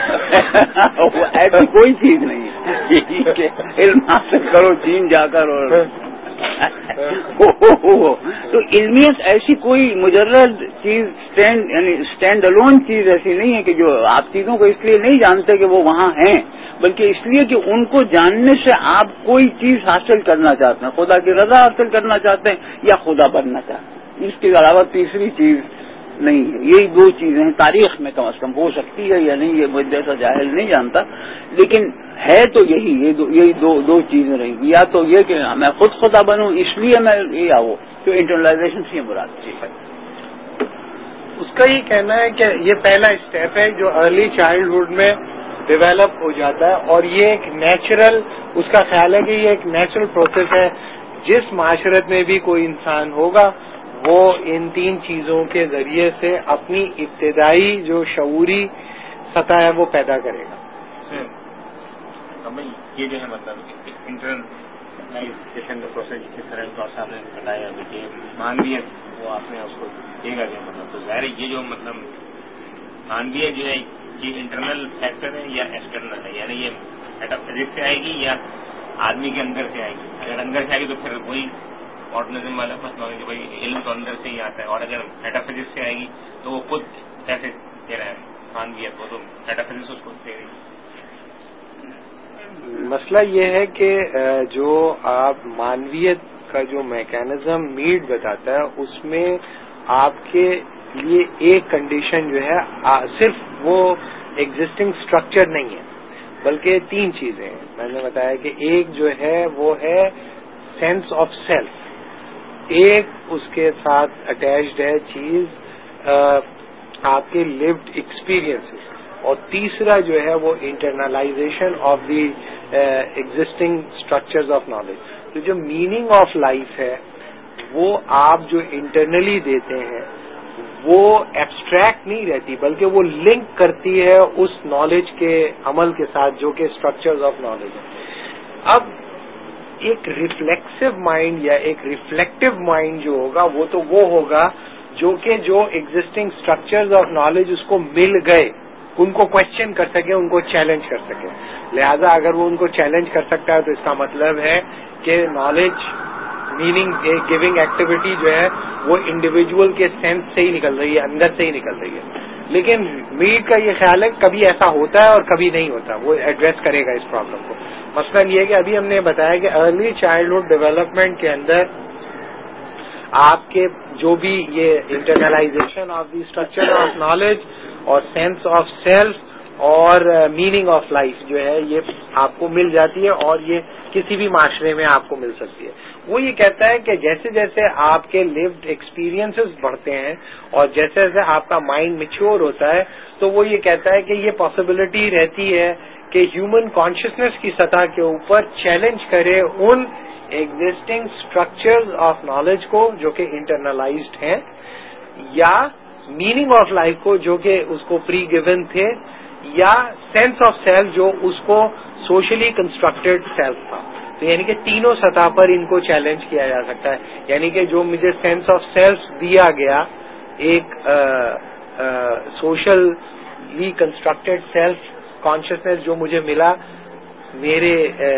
وہ ایسی کوئی چیز نہیں ہے کہ علم حاصل کرو چین جا کر اور تو علمیت ایسی کوئی مجرد چیز اسٹینڈ یعنی اسٹینڈ الون چیز ایسی نہیں ہے کہ جو آپ چیزوں کو اس لیے نہیں جانتے کہ وہ وہاں ہیں بلکہ اس لیے کہ ان کو جاننے سے آپ کوئی چیز حاصل کرنا چاہتے ہیں، خدا کی رضا حاصل کرنا چاہتے ہیں یا خدا بننا چاہتے ہیں. اس کے علاوہ تیسری چیز نہیں ہے. یہی دو چیزیں ہیں تاریخ میں کم از کم ہو سکتی ہے یا نہیں یہ مجھ جیسا جاہل نہیں جانتا لیکن ہے تو یہی یہ دو یہی دو دو چیزیں رہیں گی. یا تو یہ کہ میں خود خدا بنوں اس لیے میں یہ آؤ تو انٹرنلائزیشن سے مراد ہے. اس کا یہ کہنا ہے کہ یہ پہلا اسٹیپ ہے جو ارلی چائلڈہڈ میں ڈیولپ ہو جاتا ہے اور یہ ایک نیچرل اس کا خیال ہے کہ یہ ایک نیچرل پروسیس ہے. جس معاشرت میں بھی کوئی انسان ہوگا وہ ان تین چیزوں کے ذریعے سے اپنی ابتدائی جو شعوری سطح ہے وہ پیدا کرے گا. یہ جو ہے مطلب انٹرنلائزیشن کا پروسیس جس طرح ڈاکٹر صاحب نے بتایا کہ معنویت وہ آپ نے اس کو دے گا مطلب تو ظاہر یہ جو مطلب معنویت جو ہے یہ انٹرنل فیکٹر ہے یا ایکسٹرنل ہے یعنی یہ میٹافزکس سے آئے گی یا آدمی کے اندر سے آئے گی. اگر اندر سے آئے گی تو پھر وہی آرگنزم والا مسئلہ ہے کہ بھائی علم تو اندر سے ہی آتا ہے اور اگر میٹافزکس سے آئے گی تو وہ خود کیسے دے رہا ہے معنویت وہ تو میٹافزکس اس کو دے رہی ہے. مسئلہ یہ ہے کہ جو آپ معنویت کا جو میکینزم میڈ بتاتا ہے اس میں آپ کے لیے ایک کنڈیشن جو ہے صرف وہ ایگزسٹنگ اسٹرکچر نہیں ہے بلکہ تین چیزیں ہیں. میں نے بتایا کہ ایک جو ہے وہ ہے سینس آف سیلف، ایک اس کے ساتھ اٹیچڈ ہے چیز آپ کے لیوڈ ایکسپیرئنس اور تیسرا جو ہے وہ internalisation of the existing structures of knowledge. تو جو میننگ آف لائف ہے وہ آپ جو انٹرنلی دیتے ہیں وہ ایبسٹریکٹ نہیں رہتی بلکہ وہ لنک کرتی ہے اس نالج کے عمل کے ساتھ جو کہ اسٹرکچرز آف نالج ہے. اب ایک ریفلیکسو مائنڈ یا ایک ریفلیکٹو مائنڈ جو ہوگا وہ تو وہ ہوگا جو کہ جو ایگزسٹنگ اسٹرکچرز آف نالج اس کو مل گئے ان کو کوشچن کر سکے ان کو چیلنج کر سکے. لہذا اگر وہ ان کو چیلنج کر سکتا ہے تو اس کا مطلب ہے کہ نالج میننگ گیونگ ایکٹیویٹی جو ہے وہ انڈیویجول کے سینس سے ہی نکل رہی ہے اندر سے ہی نکل رہی ہے. لیکن میڈ کا یہ خیال ہے کبھی ایسا ہوتا ہے اور کبھی نہیں ہوتا، وہ ایڈریس کرے گا اس پرابلم کو. مثلا یہ کہ ابھی ہم نے بتایا کہ ارلی چائلڈہڈ ڈیولپمنٹ کے اندر آپ کے جو بھی یہ internalisation of the structure of knowledge اور سینس آف سیلف اور میننگ آف لائف جو ہے یہ آپ کو مل جاتی ہے اور یہ کسی بھی معاشرے میں آپ کو مل سکتی ہے. وہ یہ کہتا ہے کہ جیسے جیسے آپ کے لیوڈ ایکسپیرینسز بڑھتے ہیں اور جیسے جیسے آپ کا مائنڈ میچور ہوتا ہے تو وہ یہ کہتا ہے کہ یہ پاسبلٹی رہتی ہے کہ ہیومن کانشیسنیس کی سطح کے اوپر چیلنج کرے ان ایگزسٹنگ اسٹرکچرز آف نالج کو جو کہ انٹرنلائزڈ ہیں, یا میننگ آف لائف کو جو کہ اس کو پری گیون تھے, یا سینس آف سیلف جو اس کو سوشلی کنسٹرکٹیڈ سیلف تھا. تو یعنی کہ تینوں سطح پر ان کو چیلنج کیا جا سکتا ہے. یعنی کہ جو مجھے سینس آف سیلف دیا گیا, ایک سوشلی کنسٹرکٹیڈ سیلف کانشیسنیس جو مجھے ملا میرے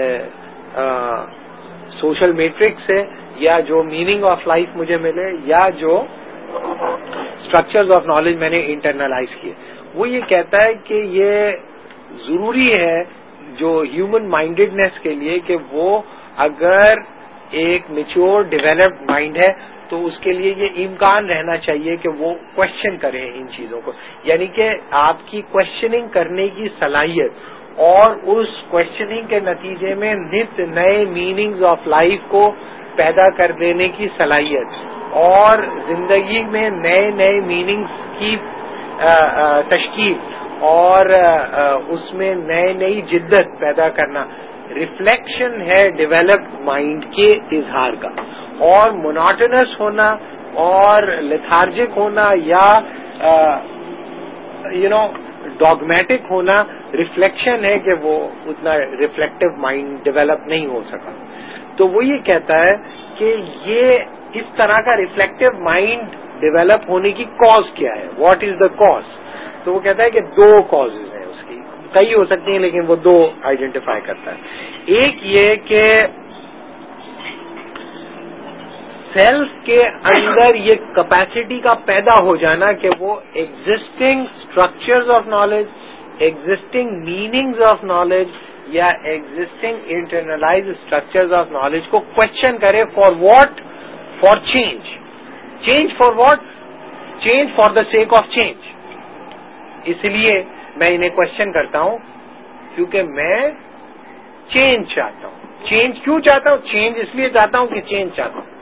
سوشل میٹرکس سے, یا جو میننگ آف لائف مجھے ملے, یا جو اسٹرکچرز آف نالج میں نے انٹرنلائز کیے, وہ یہ کہتا ہے کہ یہ ضروری ہے جو ہیومن مائنڈیڈنیس کے لیے کہ وہ اگر ایک میچور ڈیولپڈ مائنڈ ہے تو اس کے لیے یہ امکان رہنا چاہیے کہ وہ کوشچن کریں ان چیزوں کو. یعنی کہ آپ کی کوشچننگ کرنے کی صلاحیت اور اس کوشچننگ کے نتیجے میں نت نئے میننگز آف لائف کو پیدا کر دینے کی صلاحیت اور زندگی میں نئے نئے میننگز کی تشکیل اور اس میں نئے نئی جدت پیدا کرنا ریفلیکشن ہے ڈیولپڈ مائنڈ کے اظہار کا. اور مونوٹونس ہونا اور لیتھارجک ہونا یا یو نو ڈاگمیٹک ہونا ریفلیکشن ہے کہ وہ اتنا ریفلیکٹیو مائنڈ ڈیولپ نہیں ہو سکا. تو وہ یہ کہتا ہے کہ یہ اس طرح کا ریفلیکٹیو مائنڈ ڈیولپ ہونے کی کاز کیا ہے, واٹ از دا کاز. تو وہ کہتا ہے کہ دو کازز ہیں اس کی, کئی ہو سکتی ہیں لیکن وہ دو آئیڈینٹیفائی کرتا ہے. ایک یہ کہ سیلف کے اندر یہ کیپیسٹی کا پیدا ہو جانا کہ وہ existing structures of knowledge, existing meanings of knowledge یا existing internalise structures of knowledge کو کوشچن کرے for what, for change. Change for what, change for the sake of change. اس لیے میں انہیں کوشچن کرتا ہوں کیونکہ میں چینج چاہتا ہوں. چینج کیوں چاہتا ہوں؟ چینج اس لیے چاہتا ہوں کہ چینج چاہتا ہوں.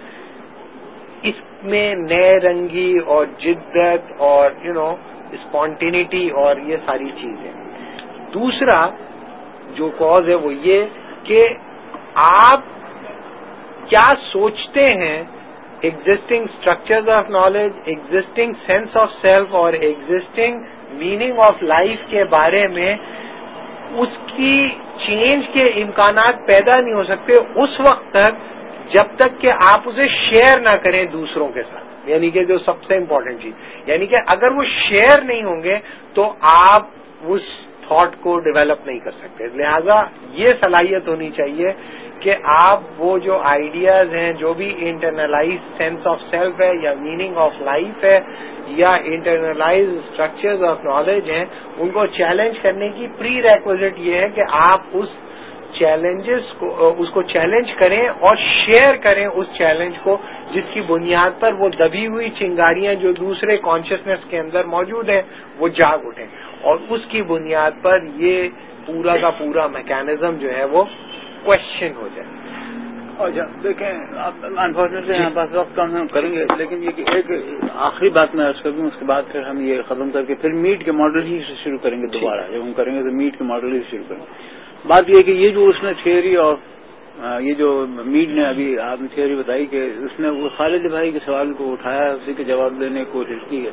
اس میں نئے رنگی اور جدت اور یو نو اسپونٹینٹی اور یہ ساری چیزیں. دوسرا جو کاز ہے وہ یہ کہ آپ کیا سوچتے ہیں existing structures of knowledge, existing sense of self اور ایگزسٹنگ میننگ آف لائف کے بارے میں, اس کی چینج کے امکانات پیدا نہیں ہو سکتے اس وقت تک جب تک کہ آپ اسے شیئر نہ کریں دوسروں کے ساتھ. یعنی کہ جو سب سے امپورٹنٹ چیز, یعنی کہ اگر وہ شیئر نہیں ہوں گے تو آپ اس تھاٹ کو ڈیولپ نہیں کر سکتے. لہذا یہ صلاحیت ہونی چاہیے کہ آپ وہ جو آئیڈیاز ہیں, جو بھی انٹرنلائز سینس آف سیلف ہے یا میننگ آف لائف ہے یا انٹرنلائز اسٹرکچرز آف نالج ہیں, ان کو چیلنج کرنے کی پری ریکوزٹ یہ ہے کہ آپ اس چیلنجز کو اس کو چیلنج کریں اور شیئر کریں اس چیلنج کو, جس کی بنیاد پر وہ دبی ہوئی چنگاریاں جو دوسرے کانشیسنیس کے اندر موجود ہیں وہ جاگ اٹھیں اور اس کی بنیاد پر یہ پورا کا پورا میکینزم جو ہے وہ کوشچن ہو جائے. اچھا دیکھیں, انفارچونیٹلی یہاں پاس وقت کم ہم کریں گے, لیکن یہ کہ ایک آخری بات میں عرض کر دوں, اس کے بعد پھر ہم یہ ختم کر کے پھر میٹ کے ماڈل ہی سے شروع کریں گے دوبارہ. جب ہم کریں گے تو میٹ کے ماڈل ہی سے شروع کریں گے. بات یہ کہ یہ جو اس نے تھیوری اور یہ جو میڈ نے ابھی آپ نے تھیوری بتائی کہ اس نے وہ خالد بھائی کے سوال کو اٹھایا, اسی کے جواب دینے کی کوشش کی ہے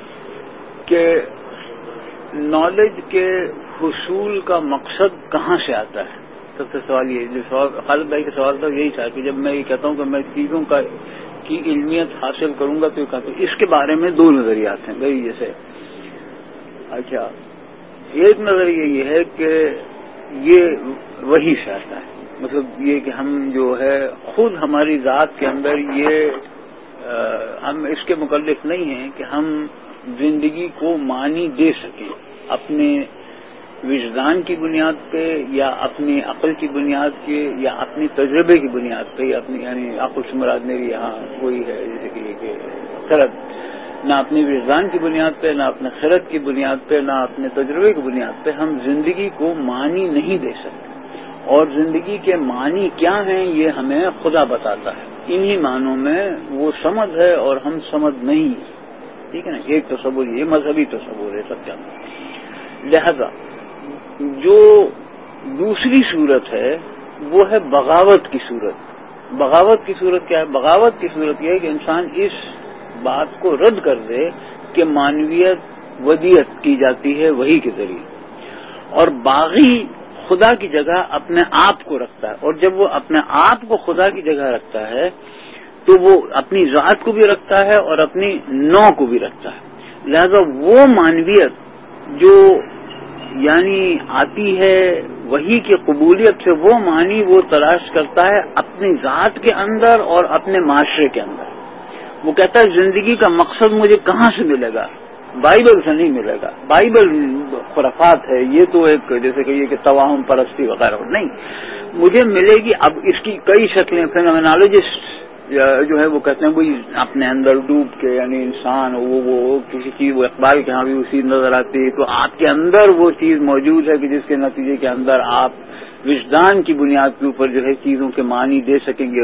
کہ نالج کے حصول کا مقصد کہاں سے آتا ہے. سب سے سوال یہ جو سوال خالد بھائی کا سوال تھا یہی تھا کہ جب میں یہ کہتا ہوں کہ میں چیزوں کا کی علمیت حاصل کروں گا تو یہ کہتا ہوں اس کے بارے میں دو نظریات ہیں بھائی. جیسے اچھا ایک نظریہ یہ ہے کہ یہ وحی سے آتا ہے, مطلب یہ کہ ہم جو ہے خود ہماری ذات کے اندر یہ ہم اس کے مکلف نہیں ہیں کہ ہم زندگی کو معنی دے سکیں اپنے وجدان کی بنیاد پہ یا اپنی عقل کی بنیاد پہ یا اپنی تجربے کی بنیاد پہ, اپنی یعنی عقل سے مراد میری یہاں وہی ہے جیسے کہ خرد نہ اپنی وجدان کی بنیاد پہ، نہ اپنے خرد کی بنیاد پہ، نہ اپنے تجربے کی بنیاد پہ ہم زندگی کو معنی نہیں دے سکتے. اور زندگی کے معنی کیا ہیں یہ ہمیں خدا بتاتا ہے. انہی معنوں میں وہ سمجھ ہے اور ہم سمجھ نہیں. ٹھیک ہے نا. ایک تصور یہ مذہبی تصور ہے سب جانتے ہیں. لہذا جو دوسری صورت ہے وہ ہے بغاوت کی صورت. بغاوت کی صورت کیا ہے؟ بغاوت کی صورت یہ ہے کہ انسان اس بات کو رد کر دے کہ معنویت ودیت کی جاتی ہے وحی کے ذریعے، اور باغی خدا کی جگہ اپنے آپ کو رکھتا ہے. اور جب وہ اپنے آپ کو خدا کی جگہ رکھتا ہے تو وہ اپنی ذات کو بھی رکھتا ہے اور اپنی نوع کو بھی رکھتا ہے. لہذا وہ معنویت جو یعنی آتی ہے وحی کی قبولیت سے، وہ معنی وہ تلاش کرتا ہے اپنی ذات کے اندر اور اپنے معاشرے کے اندر. وہ کہتا ہے زندگی کا مقصد مجھے کہاں سے ملے گا؟ بائبل سے نہیں ملے گا. بائبل خرافات ہے، یہ تو ایک جیسے کہیے کہ توہم پرستی وغیرہ نہیں. مجھے ملے گی. اب اس کی کئی شکلیں. فینومینالوجسٹ جو ہے وہ کہتے ہیں وہی اپنے اندر ڈوب کے، یعنی انسان وہ وہ کسی چیز، وہ اقبال کے ہاں بھی اسی نظر آتی ہے. تو آپ کے اندر وہ چیز موجود ہے کہ جس کے نتیجے کے اندر آپ وجدان کی بنیاد کے اوپر جو ہے چیزوں کے معنی دے سکیں گے.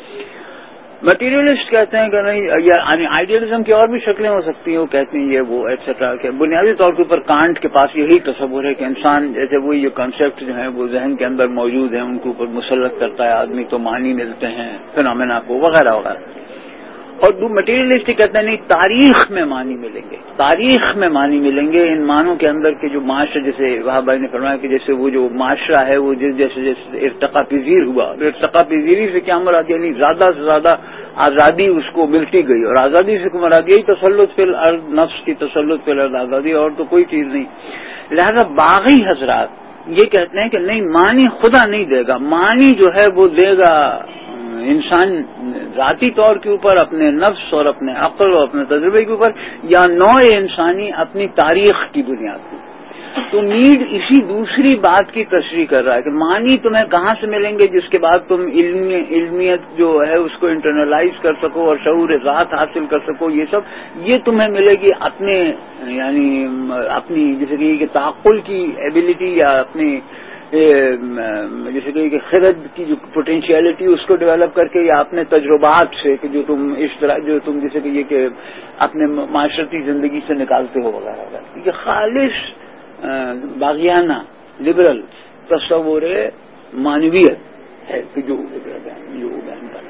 مٹیریلسٹ کہتے ہیں کہ نہیں، یعنی آئیڈیلزم کی اور بھی شکلیں ہو سکتی ہیں. وہ کہتے ہیں یہ وہ ایٹسٹرا کہ بنیادی طور کے اوپر کانٹ کے پاس یہی تصور ہے کہ انسان جیسے وہ یہ کانسیپٹ جو ہیں وہ ذہن کے اندر موجود ہیں، ان کے اوپر مسلط کرتا ہے آدمی تو معنی ملتے ہیں فینومینا کو وغیرہ وغیرہ. اور دو مٹیریلسٹ کہتے ہیں نہیں، تاریخ میں معنی ملیں گے. تاریخ میں معنی ملیں گے ان معنوں کے اندر کے جو معاشرہ، جیسے وہاں بھائی نے فرمایا کہ جیسے وہ جو معاشرہ ہے وہ جیسے جیسے ارتقا پذیر ہوا. ارتقا پذیری سے کیا مراد؟ یعنی زیادہ سے زیادہ آزادی اس کو ملتی گئی. اور آزادی سے مراد یہی تسلط فی الارض، نفس کی تسلط فی الارض آزادی، اور تو کوئی چیز نہیں. لہذا باغی حضرات یہ کہتے ہیں کہ نہیں، معنی خدا نہیں دے گا. معنی جو ہے وہ دے گا انسان ذاتی طور کے اوپر اپنے نفس اور اپنے عقل اور اپنے تجربے کے اوپر، یا نوع انسانی اپنی تاریخ کی بنیاد پر. تو نیڈ اسی دوسری بات کی تشریح کر رہا ہے کہ معنی تمہیں کہاں سے ملیں گے جس کے بعد تم علم علمیت جو ہے اس کو انٹرنلائز کر سکو اور شعور ذات حاصل کر سکو. یہ سب یہ تمہیں ملے گی اپنے یعنی اپنی جیسے کہ تعقل کی ایبلٹی، یا اپنی جیسے کہ خرد کی جو پوٹینشیلٹی اس کو ڈیولپ کر کے، یا اپنے تجربات سے کہ جو تم اس طرح جو تم جیسے کہ یہ کہ اپنے معاشرتی زندگی سے نکالتے ہو وغیرہ وغیرہ. یہ خالص باغیانہ لبرل تصور معنویت ہے کہ جو جو بیان کرتا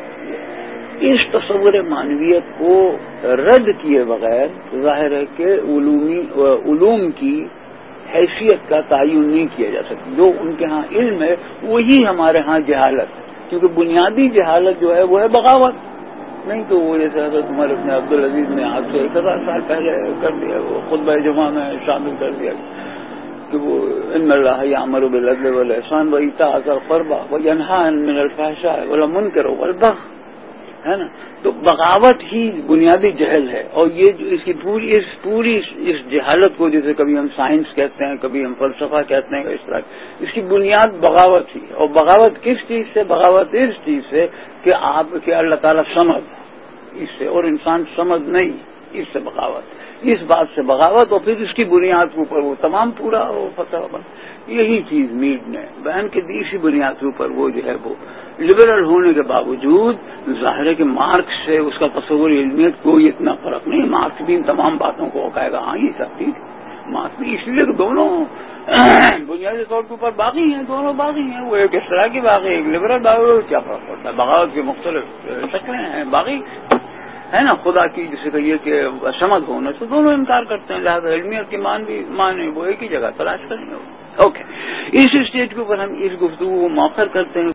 ہے. اس تصور معنویت کو رد کیے بغیر ظاہر ہے کہ علومی علوم کی حیثیت کا تعین نہیں کیا جا سکتا. جو ان کے ہاں علم ہے وہی ہمارے ہاں جہالت ہے، کیونکہ بنیادی جہالت جو ہے وہ ہے بغاوت. نہیں تو وہ جیسے حضرت عمر ابن عبدالعزیز نے آج سے ایک ہزار سال پہلے کر دیا، وہ خطبہ جمعہ میں شامل کر دیا کہ وہ ان اللہ یامر بالعدل والاحسان وایتاء ذی القربى وینھا عن الفحشاء والمنکر والبغی، ہے نا. تو بغاوت ہی بنیادی جہل ہے. اور یہ جو اس کی پوری اس پوری اس جہالت کو جیسے کبھی ہم سائنس کہتے ہیں، کبھی ہم فلسفہ کہتے ہیں، اس طرح اس کی بنیاد بغاوت ہی. اور بغاوت کس چیز سے؟ بغاوت اس چیز سے کہ آپ کے اللہ تعالیٰ سمجھ اس سے، اور انسان سمجھ نہیں، اس سے بغاوت، اس بات سے بغاوت. اور پھر اس کی بنیاد کے اوپر وہ تمام پورا وہ فتح بن. یہی چیز میڈ نے بیان کی دی. اسی بنیاد کے اوپر وہ جو ہے وہ لبرل ہونے کے باوجود ظاہر ہے کہ مارکس سے اس کا تصور علمیت کوئی اتنا فرق نہیں. مارکس بھی ان تمام باتوں کو کہے گا ہاں یہ سب ٹھیک ہے. مارکس بھی اس لیے کہ دونوں بنیادی طور کے اوپر باغی ہیں، دونوں باغی ہیں. وہ ایک اس طرح کی باغی، ایک لبرل باغی. کیا فرق پڑتا ہے؟ بغاوت کی مختلف شکلیں ہیں. باغی ہے نا خدا کی جسے کہیے کہ سمجھ ہونے سے دونوں انکار کرتے ہیں. لہٰذا علمیت کی مان بھی مان وہ ایک ہی جگہ تلاش کریں گے. اوکے، اس اسٹیج کے اوپر ہم اس گفتگو کو مؤخر کرتے ہیں.